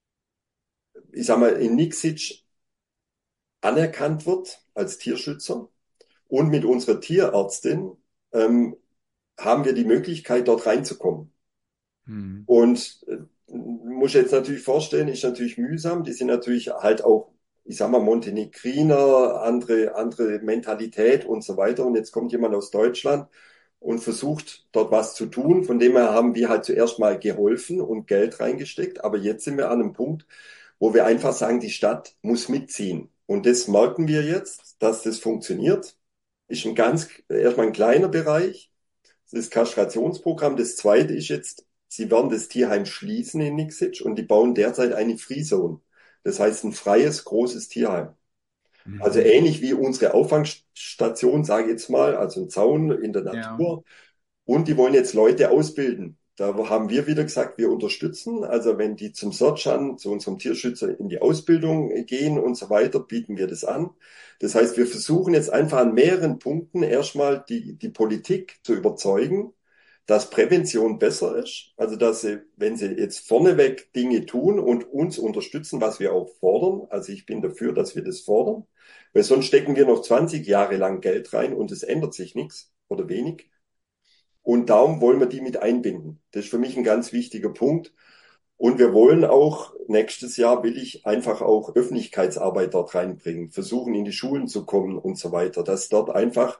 ich sag mal, in Nixic anerkannt wird als Tierschützer und mit unserer Tierärztin haben wir die Möglichkeit, dort reinzukommen.
Mhm.
Und muss jetzt natürlich vorstellen, ist natürlich mühsam. Die sind natürlich halt auch, ich sag mal, Montenegriner, andere Mentalität und so weiter. Und jetzt kommt jemand aus Deutschland und versucht dort was zu tun. Von dem her haben wir halt zuerst mal geholfen und Geld reingesteckt. Aber jetzt sind wir an einem Punkt, wo wir einfach sagen, die Stadt muss mitziehen. Und das merken wir jetzt, dass das funktioniert. Ist erstmal ein kleiner Bereich. Das Kastrationsprogramm. Das zweite ist jetzt, sie werden das Tierheim schließen in Nixic und die bauen derzeit eine Free Zone. Das heißt ein freies, großes Tierheim. Also
Mhm.
ähnlich wie unsere Auffangstation, sage ich jetzt mal, also ein Zaun in der
Ja.
Natur. Und die wollen jetzt Leute ausbilden. Da haben wir wieder gesagt, wir unterstützen. Also wenn die zum Sergeant, zu unserem Tierschützer in die Ausbildung gehen und so weiter, bieten wir das an. Das heißt, wir versuchen jetzt einfach an mehreren Punkten erstmal die Politik zu überzeugen, dass Prävention besser ist. Also dass sie, wenn sie jetzt vorneweg Dinge tun und uns unterstützen, was wir auch fordern. Also ich bin dafür, dass wir das fordern. Weil sonst stecken wir noch 20 Jahre lang Geld rein und es ändert sich nichts oder wenig. Und darum wollen wir die mit einbinden. Das ist für mich ein ganz wichtiger Punkt. Und wir wollen auch, nächstes Jahr will ich einfach auch Öffentlichkeitsarbeit dort reinbringen, versuchen in die Schulen zu kommen und so weiter, dass dort einfach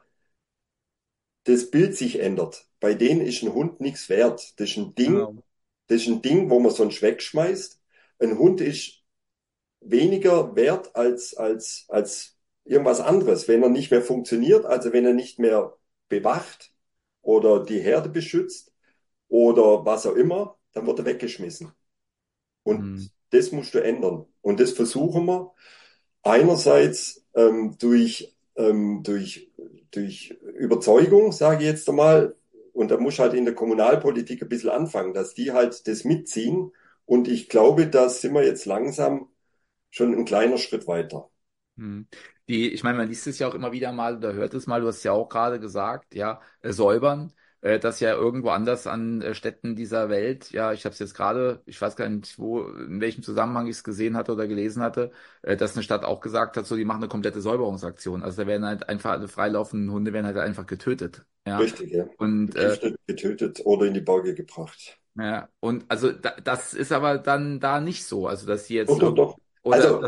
das Bild sich ändert. Bei denen ist ein Hund nichts wert.
Genau.
Das ist ein Ding, wo man sonst wegschmeißt. Ein Hund ist weniger wert als irgendwas anderes, wenn er nicht mehr funktioniert, also wenn er nicht mehr bewacht oder die Herde beschützt oder was auch immer, dann wird er weggeschmissen. Und
Mhm.
das musst du ändern. Und das versuchen wir einerseits durch Überzeugung, sage ich jetzt einmal, und da muss halt in der Kommunalpolitik ein bisschen anfangen, dass die halt das mitziehen. Und ich glaube, da sind wir jetzt langsam schon ein kleiner Schritt weiter.
Hm. Ich meine, man liest es ja auch immer wieder mal oder hört es mal, du hast es ja auch gerade gesagt, ja, säubern, das ja irgendwo anders an Städten dieser Welt, ja, ich habe es jetzt gerade, ich weiß gar nicht, wo, in welchem Zusammenhang ich es gesehen hatte oder gelesen hatte, dass eine Stadt auch gesagt hat, so, die machen eine komplette Säuberungsaktion. Also da werden halt einfach alle freilaufenden Hunde werden halt einfach getötet, ja.
Richtig, ja.
Und
Vergiftet, getötet oder in die Berge gebracht.
ja, und also das ist aber dann da nicht so, also dass die jetzt
Doch, doch,
irgend
doch.
oder
Also,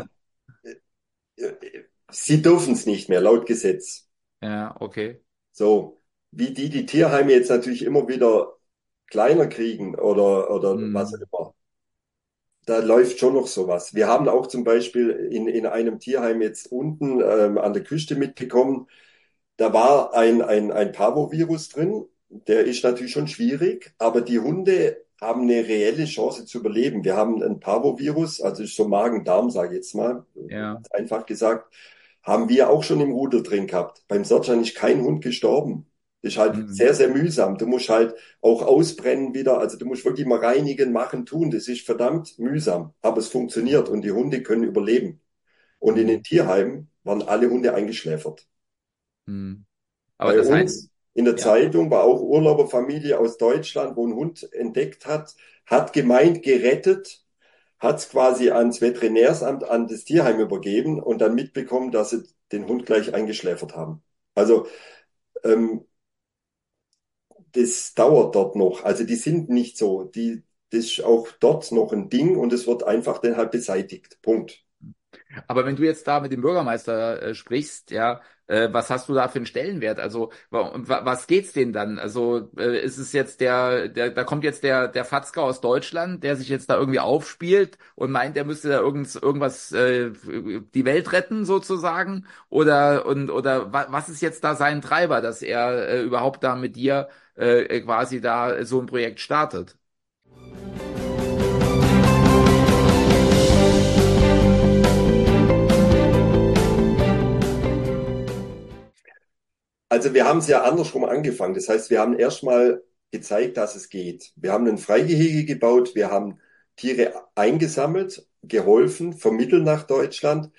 sie dürfen es nicht mehr, laut Gesetz.
ja, okay.
So, wie die Tierheime jetzt natürlich immer wieder kleiner kriegen oder was auch
Hm.
immer. Da läuft schon noch sowas. Wir haben auch zum Beispiel in einem Tierheim jetzt unten an der Küste mitbekommen, da war ein Parvovirus drin. Der ist natürlich schon schwierig, aber die Hunde haben eine reelle Chance zu überleben. Wir haben ein Parvovirus, also ist so Magen-Darm, sage ich jetzt mal,
Ja.
ganz einfach gesagt, haben wir auch schon im Rudel drin gehabt. Beim Sergeant ist kein Hund gestorben. Das ist halt
Hm.
sehr, sehr mühsam. Du musst halt auch ausbrennen wieder. Also du musst wirklich mal reinigen, machen, tun. Das ist verdammt mühsam. Aber es funktioniert und die Hunde können überleben. Und in den
Hm.
Tierheimen waren alle Hunde eingeschläfert.
Hm. Aber
Bei
das heißt,
uns in der
ja,
Zeitung war auch Urlauberfamilie aus Deutschland, wo ein Hund entdeckt hat, hat gemeint, gerettet, hat es quasi ans Veterinärsamt, an das Tierheim übergeben und dann mitbekommen, dass sie den Hund gleich eingeschläfert haben. Also ähm, das dauert dort noch. Also die sind nicht so. das ist auch dort noch ein Ding und es wird einfach dann halt beseitigt. Punkt.
Aber wenn du jetzt da mit dem Bürgermeister sprichst, ja, was hast du da für einen Stellenwert? Also, was geht's denen dann? Also, ist es jetzt da kommt jetzt der Fatzke aus Deutschland, der sich jetzt da irgendwie aufspielt und meint, er müsste da irgendwas, die Welt retten sozusagen? Oder was ist jetzt da sein Treiber, dass er überhaupt da mit dir quasi da so ein Projekt startet?
Also wir haben es ja andersrum angefangen. Das heißt, wir haben erstmal gezeigt, dass es geht. Wir haben ein Freigehege gebaut, wir haben Tiere eingesammelt, geholfen, vermittelt nach Deutschland.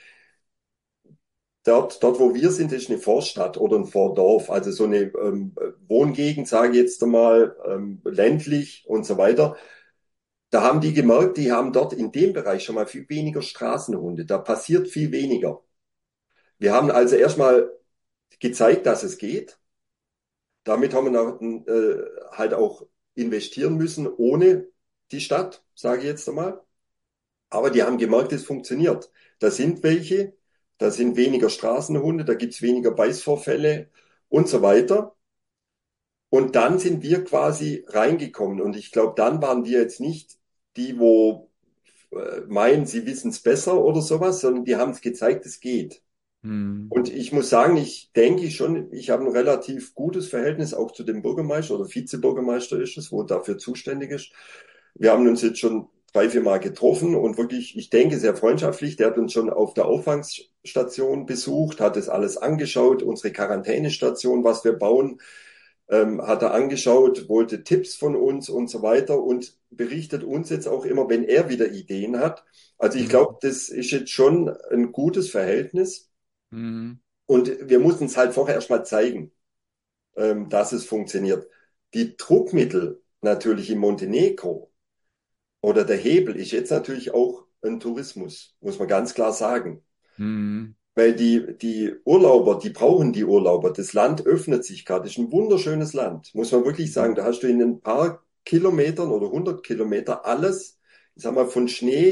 Dort, wo wir sind, ist eine Vorstadt oder ein Vordorf, also so eine Wohngegend, sage ich jetzt einmal, ländlich und so weiter. Da haben die gemerkt, die haben dort in dem Bereich schon mal viel weniger Straßenhunde. Da passiert viel weniger. Wir haben also erstmal gezeigt, dass es geht. Damit haben wir halt auch investieren müssen ohne die Stadt, sage ich jetzt einmal. Aber die haben gemerkt, es funktioniert. Da sind welche, da sind weniger Straßenhunde, da gibt's weniger Beißvorfälle und so weiter. Und dann sind wir quasi reingekommen. Und ich glaube, dann waren wir jetzt nicht die, wo meinen, sie wissen es besser oder sowas, sondern die haben es gezeigt, es geht.
Hm.
Und ich muss sagen, ich denke schon, ich habe ein relativ gutes Verhältnis auch zu dem Bürgermeister oder Vizebürgermeister ist es, wo dafür zuständig ist. Wir haben uns jetzt schon 3, 4 Mal getroffen und wirklich, ich denke, sehr freundschaftlich. Der hat uns schon auf der Auffangstation besucht, hat das alles angeschaut, unsere Quarantänestation, was wir bauen, hat er angeschaut, wollte Tipps von uns und so weiter und berichtet uns jetzt auch immer, wenn er wieder Ideen hat. Also ich glaube,
Hm.
das ist jetzt schon ein gutes Verhältnis.
Hm.
Und wir mussten es halt vorher erstmal zeigen, dass es funktioniert. Die Druckmittel natürlich in Montenegro oder der Hebel ist jetzt natürlich auch ein Tourismus, muss man ganz klar sagen.
Hm.
Weil die Urlauber, die brauchen die Urlauber. Das Land öffnet sich gerade. Das ist ein wunderschönes Land, muss man wirklich sagen. Da hast du in ein paar Kilometern oder 100 Kilometer alles, ich sag mal, von Schnee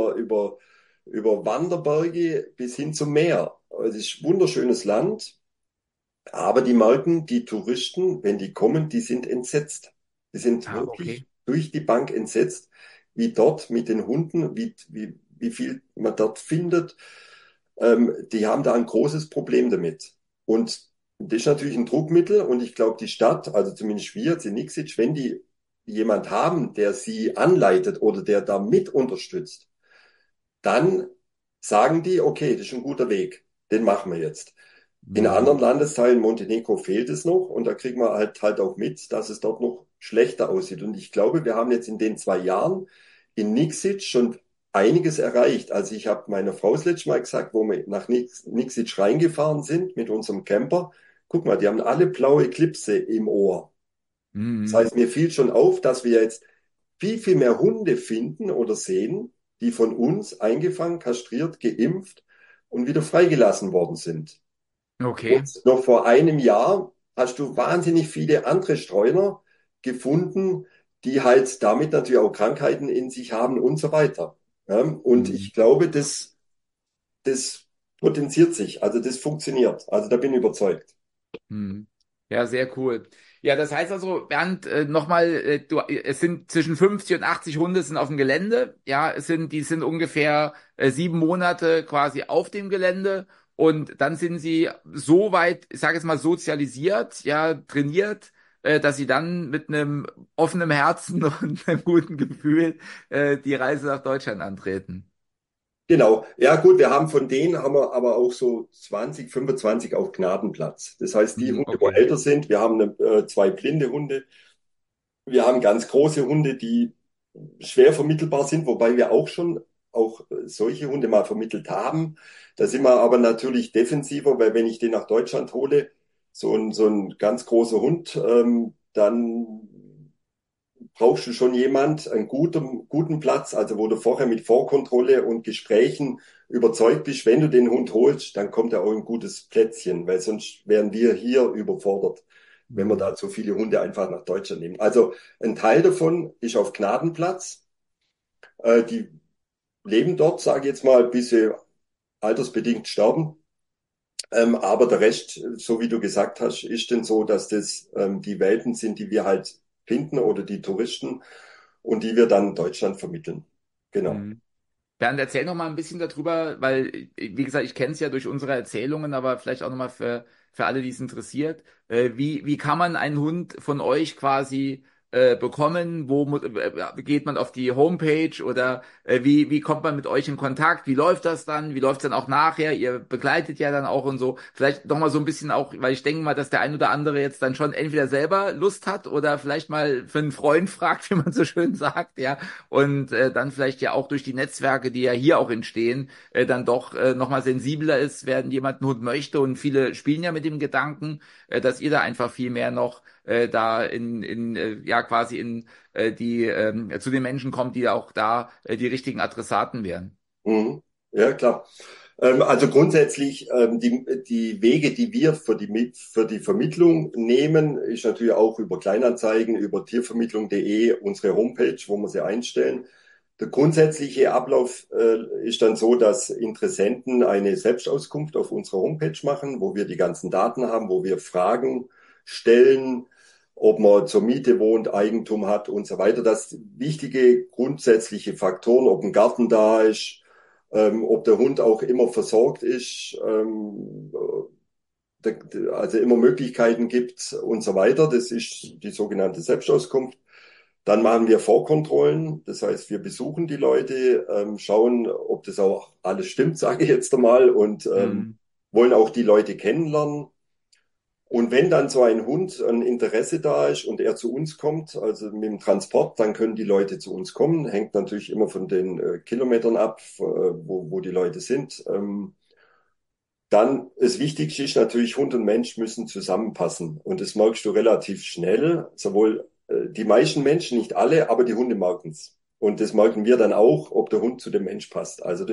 über Wanderberge bis hin zum Meer. Also es ist ein wunderschönes Land. Aber die merken, die Touristen, wenn die kommen, die sind entsetzt. Die sind
Ah, okay.
wirklich durch die Bank entsetzt, wie dort mit den Hunden, wie viel man dort findet. Die haben da ein großes Problem damit. Und das ist natürlich ein Druckmittel. Und ich glaube, die Stadt, also zumindest wir, Zeniksic, wenn die jemand haben, der sie anleitet oder der da mit unterstützt, dann sagen die, okay, das ist ein guter Weg, den machen wir jetzt. In anderen
Hm.
Landesteilen, Montenegro, fehlt es noch und da kriegen wir halt auch mit, dass es dort noch schlechter aussieht. Und ich glaube, wir haben jetzt in den 2 Jahren in Niksic schon einiges erreicht. Also ich habe meiner Frau das letzte Mal gesagt, wo wir nach Niksic reingefahren sind mit unserem Camper, guck mal, die haben alle blaue Klipse im Ohr. Das
Hm.
heißt, mir fiel schon auf, dass wir jetzt viel, viel mehr Hunde finden oder sehen, die von uns eingefangen, kastriert, geimpft und wieder freigelassen worden sind.
Okay.
Und noch vor einem Jahr hast du wahnsinnig viele andere Streuner gefunden, die halt damit natürlich auch Krankheiten in sich haben und so weiter. Ja, und
Hm.
ich glaube, das potenziert sich, also das funktioniert. Also da bin ich überzeugt.
Hm. Ja, sehr cool. Ja, das heißt also, Bernd, nochmal, es sind zwischen 50 und 80 Hunde sind auf dem Gelände. Ja, die sind ungefähr 7 Monate quasi auf dem Gelände und dann sind sie so weit, ich sage jetzt mal, sozialisiert, ja, trainiert, dass sie dann mit einem offenen Herzen und einem guten Gefühl die Reise nach Deutschland antreten.
Genau. Ja, gut, wir haben von denen haben wir aber auch so 20, 25 auf Gnadenplatz. Das heißt, die
Hm,
Hunde, wo
okay.
älter sind, wir haben 2 blinde Hunde. Wir haben ganz große Hunde, die schwer vermittelbar sind, wobei wir auch schon auch solche Hunde mal vermittelt haben. Da sind wir aber natürlich defensiver, weil wenn ich den nach Deutschland hole, so ein ganz großer Hund, dann brauchst du schon jemand, einen guten Platz, also wo du vorher mit Vorkontrolle und Gesprächen überzeugt bist, wenn du den Hund holst, dann kommt er auch ein gutes Plätzchen, weil sonst wären wir hier überfordert. wenn wir
Mhm.
da so viele Hunde einfach nach Deutschland nehmen. Also ein Teil davon ist auf Gnadenplatz. Die leben dort, sage ich jetzt mal, bis sie altersbedingt sterben. Aber der Rest, so wie du gesagt hast, ist denn so, dass das die Welpen sind, die wir halt finden oder die Touristen und die wir dann Deutschland vermitteln. Genau.
Mhm. Bernd, erzähl noch mal ein bisschen darüber, weil, wie gesagt, ich kenne es ja durch unsere Erzählungen, aber vielleicht auch noch mal für alle, die es interessiert. Wie kann man einen Hund von euch quasi bekommen? Geht man auf die Homepage oder wie kommt man mit euch in Kontakt? Wie läuft das dann? Wie läuft es dann auch nachher? Ihr begleitet ja dann auch und so. Vielleicht noch mal so ein bisschen auch, weil ich denke mal, dass der ein oder andere jetzt dann schon entweder selber Lust hat oder vielleicht mal für einen Freund fragt, wie man so schön sagt, ja, und dann vielleicht ja auch durch die Netzwerke, die ja hier auch entstehen, dann doch nochmal sensibler ist, wer jemand einen Hund möchte. Und viele spielen ja mit dem Gedanken, dass ihr da einfach viel mehr noch da ja quasi in die zu den Menschen kommt, die auch da die richtigen Adressaten wären.
Mhm. Ja, klar. Also grundsätzlich die Wege, die wir für die Vermittlung nehmen, ist natürlich auch über Kleinanzeigen, über tiervermittlung.de, unsere Homepage, wo wir sie einstellen. Der grundsätzliche Ablauf ist dann so, dass Interessenten eine Selbstauskunft auf unserer Homepage machen, wo wir die ganzen Daten haben, wo wir Fragen stellen, ob man zur Miete wohnt, Eigentum hat und so weiter. Das wichtige grundsätzliche Faktoren, ob ein Garten da ist, ob der Hund auch immer versorgt ist, also immer Möglichkeiten gibt und so weiter. Das ist die sogenannte Selbstauskunft. Dann machen wir Vorkontrollen, das heißt, wir besuchen die Leute, schauen, ob das auch alles stimmt, sage ich jetzt einmal, und
Mhm.
wollen auch die Leute kennenlernen. Und wenn dann so ein Hund ein Interesse da ist und er zu uns kommt, also mit dem Transport, dann können die Leute zu uns kommen. Hängt natürlich immer von den Kilometern ab, wo die Leute sind. Dann das Wichtigste ist natürlich, Hund und Mensch müssen zusammenpassen. Und das merkst du relativ schnell. Sowohl die meisten Menschen, nicht alle, aber die Hunde merken es. Und das merken wir dann auch, ob der Hund zu dem Mensch passt. Also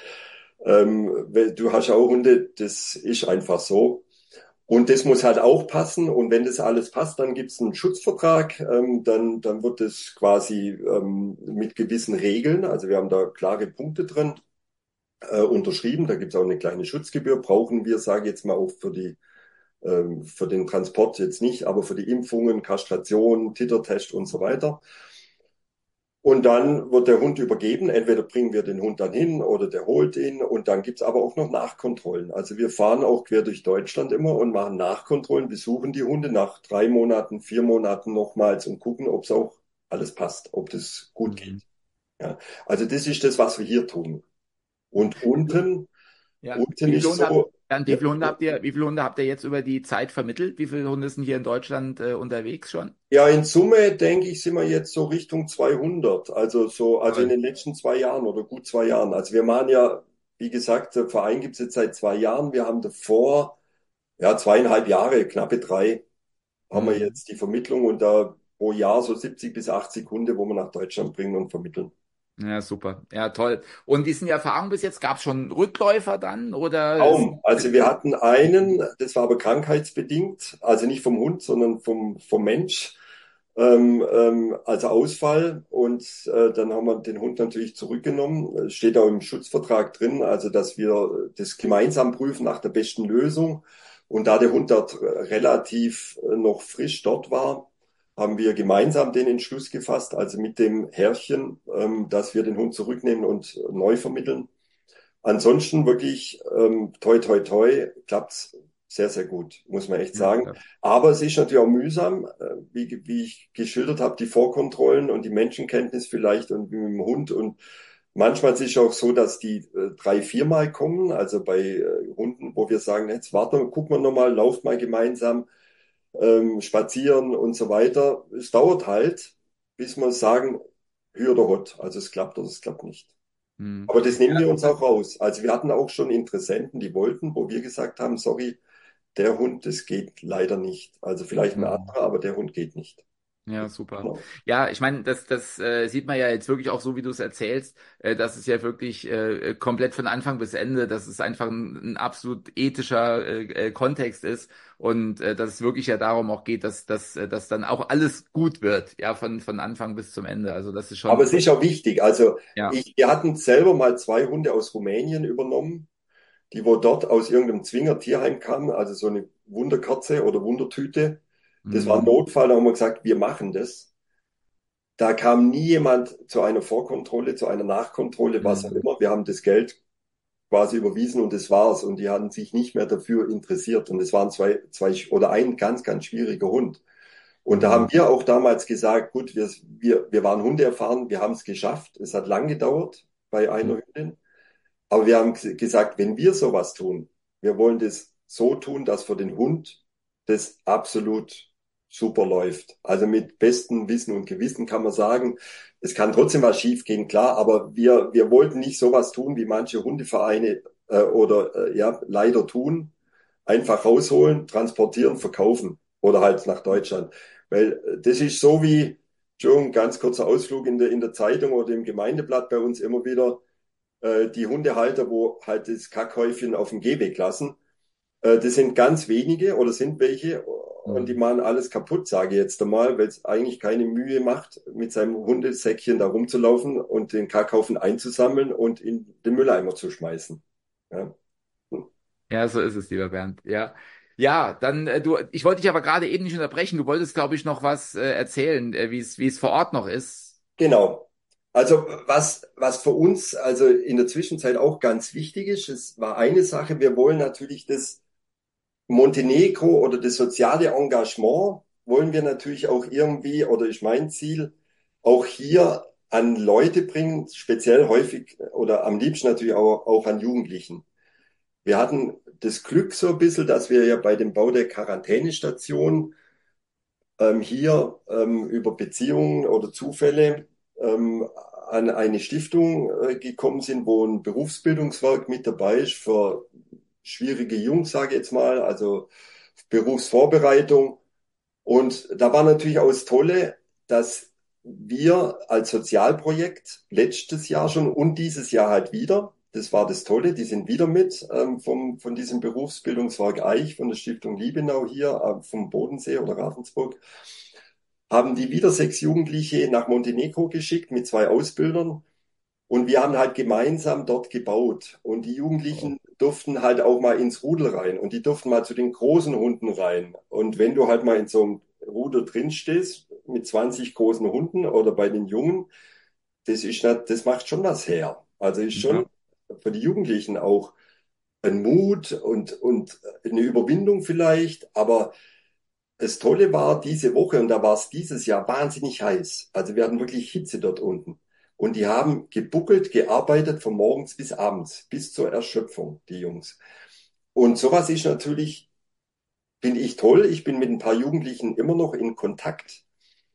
du hast ja auch Hunde, das ist einfach so. Und das muss halt auch passen. Und wenn das alles passt, dann gibt es einen Schutzvertrag. Dann wird es quasi mit gewissen Regeln, also wir haben da klare Punkte drin, unterschrieben. Da gibt es auch eine kleine Schutzgebühr. Brauchen wir, sage ich jetzt mal, auch für den Transport jetzt nicht, aber für die Impfungen, Kastration, Titertest und so weiter. Und dann wird der Hund übergeben. Entweder bringen wir den Hund dann hin oder der holt ihn. Und dann gibt's aber auch noch Nachkontrollen. Also wir fahren auch quer durch Deutschland immer und machen Nachkontrollen, besuchen die Hunde nach 3 Monaten, 4 Monaten nochmals und gucken, ob es auch alles passt, ob das gut geht.
Mhm.
Ja. Also das ist das, was wir hier tun. Und
Ja.
unten ist so,
Wie
ja,
viele Hunde wie viele Hunde habt ihr jetzt über die Zeit vermittelt? Wie viele Hunde sind hier in Deutschland unterwegs schon?
ja, in Summe denke ich, sind wir jetzt so Richtung 200. Also in
Toll.
den letzten 2 Jahren oder gut 2 Jahren. Also wir machen ja, wie gesagt, der Verein gibt es jetzt seit 2 Jahren. Wir haben davor, ja, 2,5 Jahre, knappe 3, haben wir
Mhm.
jetzt die Vermittlung und da pro Jahr so 70 bis 80 Hunde, wo wir nach Deutschland bringen und vermitteln.
Ja, super. Ja, toll. Und diesen Erfahrungen bis jetzt gab es schon Rückläufer dann oder
Kaum. Also wir hatten einen, das war aber krankheitsbedingt, also nicht vom Hund, sondern vom Mensch, also Ausfall. Und dann haben wir den Hund natürlich zurückgenommen. Es steht auch im Schutzvertrag drin, also dass wir das gemeinsam prüfen nach der besten Lösung. Und da der Hund dort relativ noch frisch dort war, haben wir gemeinsam den Entschluss gefasst, also mit dem Herrchen, dass wir den Hund zurücknehmen und neu vermitteln. Ansonsten wirklich toi toi toi klappt's sehr, sehr gut, muss man echt sagen.
ja.
Aber es ist natürlich auch mühsam, wie ich geschildert habe, die Vorkontrollen und die Menschenkenntnis vielleicht und wie mit dem Hund. Und manchmal ist es auch so, dass die 3, 4 Mal kommen, also bei Hunden, wo wir sagen, jetzt warte, guck mal nochmal, lauft mal gemeinsam, spazieren und so weiter. Es dauert halt, bis wir sagen, hür oder hot, also es klappt oder es klappt nicht.
Hm.
Aber das nehmen
Ja,
wir uns auch raus. Also wir hatten auch schon Interessenten, die wollten, wo wir gesagt haben, sorry, der Hund, das geht leider nicht. Also vielleicht ein
hm.
anderer, aber der Hund geht nicht.
Ja, super.
Genau.
Ja, ich meine, das sieht man ja jetzt wirklich auch so, wie du es erzählst, dass es ja wirklich komplett von Anfang bis Ende, dass es einfach ein absolut ethischer Kontext ist und dass es wirklich ja darum auch geht, dass dann auch alles gut wird, ja, von Anfang bis zum Ende. Also das ist
Aber
schon,
es ist auch wichtig. Also
ja.
wir hatten selber mal zwei Hunde aus Rumänien übernommen, die wo dort aus irgendeinem Zwinger-Tierheim kamen, also so eine Wunderkatze oder Wundertüte. Das war ein
Hm,
Notfall, da haben wir gesagt, wir machen das. Da kam nie jemand zu einer Vorkontrolle, zu einer Nachkontrolle, was auch
hm,
immer. Wir haben das Geld quasi überwiesen und das war's. Und die hatten sich nicht mehr dafür interessiert. Und es waren zwei oder ein ganz, ganz schwieriger Hund. Und da haben
hm,
wir auch damals gesagt, gut, wir waren hundeerfahren, wir haben es geschafft. Es hat lang gedauert bei einer
hm.
Hündin. Aber wir haben gesagt, wenn wir sowas tun, wir wollen das so tun, dass für den Hund das absolut super läuft. Also mit bestem Wissen und Gewissen kann man sagen, es kann trotzdem was schief gehen, klar, aber wir wollten nicht sowas tun, wie manche Hundevereine ja, leider tun. Einfach rausholen, transportieren, verkaufen oder halt nach Deutschland. Weil das ist so wie, schon ein ganz kurzer Ausflug in der Zeitung oder im Gemeindeblatt bei uns immer wieder, die Hundehalter, wo halt das Kackhäufchen auf dem Gehweg lassen. Das sind ganz wenige oder sind welche und die
Hm.
machen alles kaputt, sage ich jetzt einmal, weil es eigentlich keine Mühe macht, mit seinem Hundesäckchen da rumzulaufen und den Kackhaufen einzusammeln und in den Mülleimer zu schmeißen. Ja.
Ja, so ist es, lieber Bernd. Ja. Ja, dann ich wollte dich aber gerade eben nicht unterbrechen. Du wolltest, glaube ich, noch was erzählen, wie es vor Ort noch ist.
Genau. Also was für uns also in der Zwischenzeit auch ganz wichtig ist, es war eine Sache, wir wollen natürlich das Montenegro oder das soziale Engagement wollen wir natürlich auch irgendwie, oder ist mein Ziel, auch hier an Leute bringen, speziell häufig oder am liebsten natürlich auch an Jugendlichen. Wir hatten das Glück so ein bisschen, dass wir ja bei dem Bau der Quarantänestation hier über Beziehungen oder Zufälle an eine Stiftung gekommen sind, wo ein Berufsbildungswerk mit dabei ist für schwierige Jungs, sage ich jetzt mal, also Berufsvorbereitung. Und da war natürlich auch das Tolle, dass wir als Sozialprojekt letztes Jahr schon und dieses Jahr halt wieder, das war das Tolle, die sind wieder mit von diesem Berufsbildungswerk Eich, von der Stiftung Liebenau hier vom Bodensee oder Ravensburg, haben die wieder 6 Jugendliche nach Montenegro geschickt mit 2 Ausbildern. Und wir haben halt gemeinsam dort gebaut. Und die
Oh.
Jugendlichen durften halt auch mal ins Rudel rein. Und die durften mal zu den großen Hunden rein. Und wenn du halt mal in so einem Rudel drin stehst, mit 20 großen Hunden oder bei den Jungen, das macht schon was her. Also ist schon
Ja.
für die Jugendlichen auch ein Mut und eine Überwindung vielleicht. Aber das Tolle war diese Woche, und da war es dieses Jahr wahnsinnig heiß. Also wir hatten wirklich Hitze dort unten. Und die haben gebuckelt, gearbeitet von morgens bis abends, bis zur Erschöpfung, die Jungs. Und sowas ist natürlich, finde ich toll. Ich bin mit ein paar Jugendlichen immer noch in Kontakt.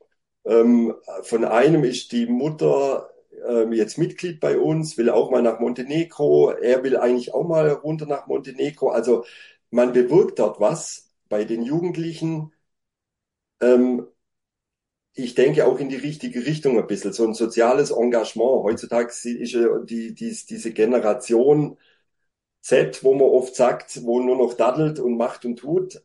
Von einem ist die Mutter jetzt Mitglied bei uns, will auch mal nach Montenegro. Er will eigentlich auch mal runter nach Montenegro. Also man bewirkt dort was bei den Jugendlichen. Ähm, Ich denke auch in die richtige Richtung ein bisschen, so ein soziales Engagement. Heutzutage ist ja diese Generation Z, wo man oft sagt, wo nur noch daddelt und macht und tut,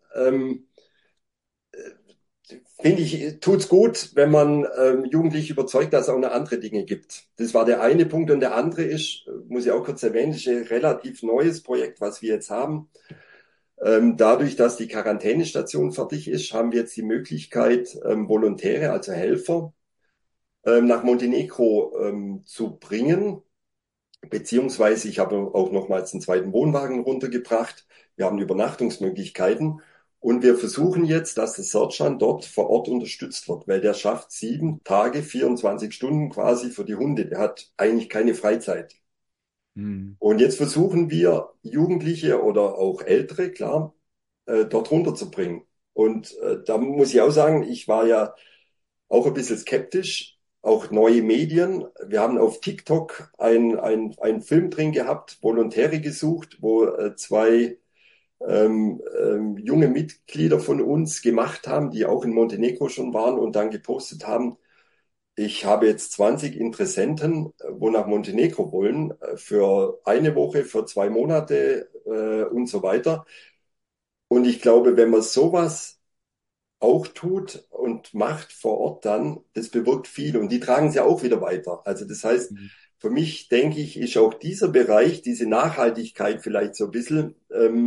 finde ich, tut's gut, wenn man Jugendliche überzeugt, dass es auch noch andere Dinge gibt. Das war der eine Punkt. Und der andere ist, muss ich auch kurz erwähnen, ist ein relativ neues Projekt, was wir jetzt haben. Dadurch, dass die Quarantänestation fertig ist, haben wir jetzt die Möglichkeit, Volontäre, also Helfer, nach Montenegro zu bringen. Beziehungsweise ich habe auch nochmals einen zweiten Wohnwagen runtergebracht. Wir haben Übernachtungsmöglichkeiten. Und wir versuchen jetzt, dass der Sergeant dort vor Ort unterstützt wird, weil der schafft 7 Tage, 24 Stunden quasi für die Hunde. Der hat eigentlich keine Freizeit.
Hm.
Und jetzt versuchen wir, Jugendliche oder auch Ältere, klar, dort runterzubringen. Und da muss ich auch sagen, ich war ja auch ein bisschen skeptisch, auch neue Medien. Wir haben auf TikTok einen Film drin gehabt, Volontäre gesucht, wo 2 junge Mitglieder von uns gemacht haben, die auch in Montenegro schon waren und dann gepostet haben, ich habe jetzt 20 Interessenten, wo nach Montenegro wollen, für eine Woche, für 2 Monate und so weiter. Und ich glaube, wenn man sowas auch tut und macht vor Ort dann, das bewirkt viel und die tragen es ja auch wieder weiter. Also das heißt, für mich denke ich, ist auch dieser Bereich, diese Nachhaltigkeit vielleicht so ein bisschen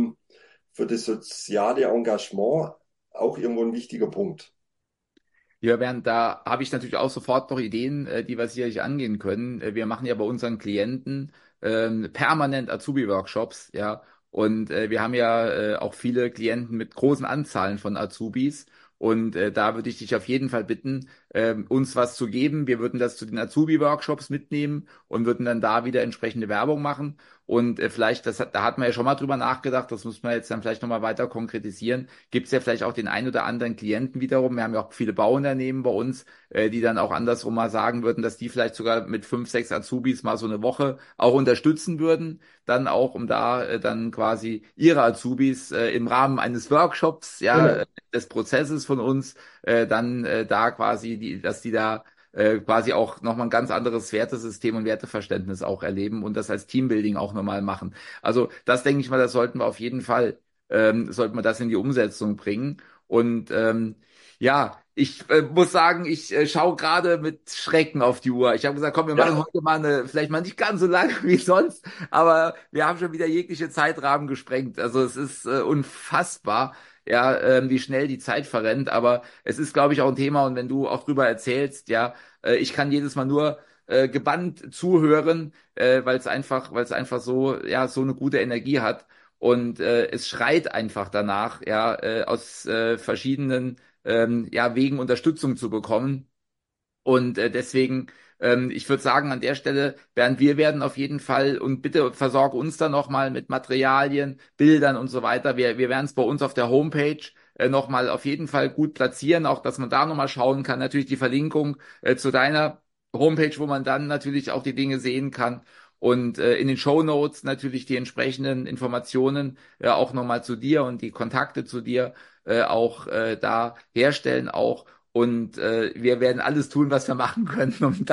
für das soziale Engagement auch irgendwo ein wichtiger Punkt.
Ja, Bernd, da habe ich natürlich auch sofort noch Ideen, die wir sicherlich angehen können. Wir machen ja bei unseren Klienten permanent Azubi-Workshops, ja. Und wir haben ja auch viele Klienten mit großen Anzahlen von Azubis. Und da würde ich dich auf jeden Fall bitten, uns was zu geben. Wir würden das zu den Azubi-Workshops mitnehmen und würden dann da wieder entsprechende Werbung machen. Und vielleicht, da hat man ja schon mal drüber nachgedacht, das muss man jetzt dann vielleicht nochmal weiter konkretisieren. Gibt es ja vielleicht auch den ein oder anderen Klienten wiederum. Wir haben ja auch viele Bauunternehmen bei uns, die dann auch andersrum mal sagen würden, dass die vielleicht sogar mit 5, 6 Azubis mal so eine Woche auch unterstützen würden. Dann auch, um da dann quasi ihre Azubis im Rahmen eines Workshops, ja,
Genau.
des Prozesses von uns, dann da quasi, dass die da quasi auch nochmal ein ganz anderes Wertesystem und Werteverständnis auch erleben und das als Teambuilding auch nochmal machen. Also das denke ich mal, das sollten wir auf jeden Fall, sollten wir das in die Umsetzung bringen. Und ja, ich muss sagen, ich schaue gerade mit Schrecken auf die Uhr. Ich habe gesagt, komm, wir machen
Ja,
heute mal vielleicht mal nicht ganz so lange wie sonst, aber wir haben schon wieder jegliche Zeitrahmen gesprengt. Also es ist unfassbar, ja, wie schnell die Zeit verrennt. Aber es ist, glaube ich, auch ein Thema. Und wenn du auch drüber erzählst, ja, ich kann jedes Mal nur gebannt zuhören, weil es einfach so, ja, so eine gute Energie hat. Und es schreit einfach danach, ja, aus verschiedenen ja, Wegen Unterstützung zu bekommen. Und deswegen, ich würde sagen, an der Stelle, Bernd, wir werden auf jeden Fall und bitte versorge uns dann nochmal mit Materialien, Bildern und so weiter. Wir werden es bei uns auf der Homepage nochmal auf jeden Fall gut platzieren, auch dass man da nochmal schauen kann. Natürlich die Verlinkung zu deiner Homepage, wo man dann natürlich auch die Dinge sehen kann. Und in den Shownotes natürlich die entsprechenden Informationen auch nochmal zu dir und die Kontakte zu dir auch da herstellen auch. Und wir werden alles tun, was wir machen können,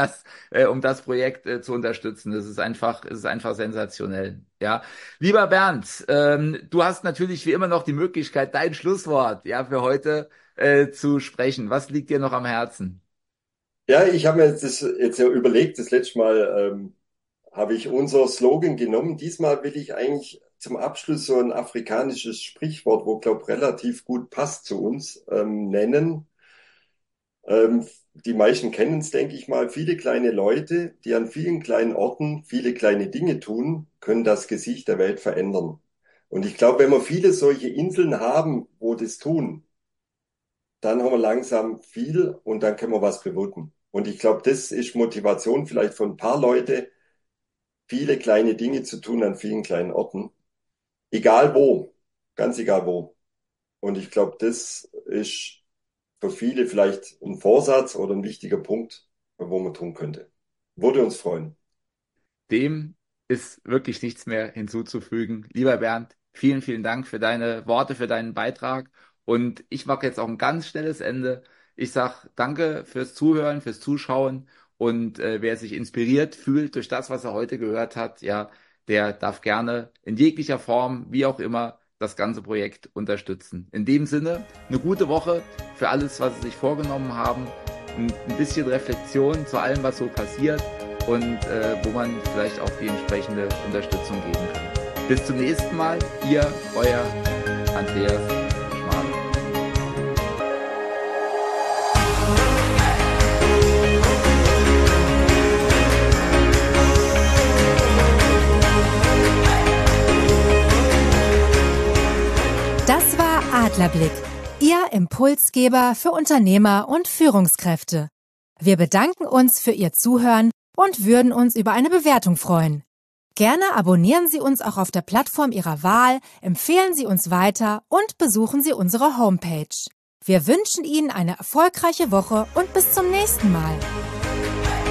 um das Projekt zu unterstützen. Es ist einfach sensationell. Ja, lieber Bernd, du hast natürlich wie immer noch die Möglichkeit, dein Schlusswort ja für heute zu sprechen. Was liegt dir noch am Herzen?
ja, ich habe mir das jetzt ja überlegt, das letzte Mal habe ich unser Slogan genommen. Diesmal will ich eigentlich zum Abschluss so ein afrikanisches Sprichwort, wo, glaube relativ gut passt zu uns, nennen. Die meisten kennen es, denke ich mal. Viele kleine Leute, die an vielen kleinen Orten viele kleine Dinge tun, können das Gesicht der Welt verändern. Und ich glaube, wenn wir viele solche Inseln haben, wo das tun, dann haben wir langsam viel und dann können wir was bewirken. Und ich glaube, das ist Motivation vielleicht von ein paar Leute, viele kleine Dinge zu tun an vielen kleinen Orten. Egal wo, ganz egal wo. Und ich glaube, das ist für viele vielleicht ein Vorsatz oder ein wichtiger Punkt, wo man tun könnte. Würde uns freuen.
Dem ist wirklich nichts mehr hinzuzufügen. Lieber Bernd, vielen, vielen Dank für deine Worte, für deinen Beitrag. Und ich mache jetzt auch ein ganz schnelles Ende. Ich sag danke fürs Zuhören, fürs Zuschauen. Und wer sich inspiriert fühlt durch das, was er heute gehört hat, ja, der darf gerne in jeglicher Form, wie auch immer, das ganze Projekt unterstützen. In dem Sinne, eine gute Woche für alles, was Sie sich vorgenommen haben. Ein bisschen Reflexion zu allem, was so passiert und wo man vielleicht auch die entsprechende Unterstützung geben kann. Bis zum nächsten Mal, ihr, euer Andreas Schmal.
Das war Adlerblick, Ihr Impulsgeber für Unternehmer und Führungskräfte. Wir bedanken uns für Ihr Zuhören und würden uns über eine Bewertung freuen. Gerne abonnieren Sie uns auch auf der Plattform Ihrer Wahl, empfehlen Sie uns weiter und besuchen Sie unsere Homepage. Wir wünschen Ihnen eine erfolgreiche Woche und bis zum nächsten Mal.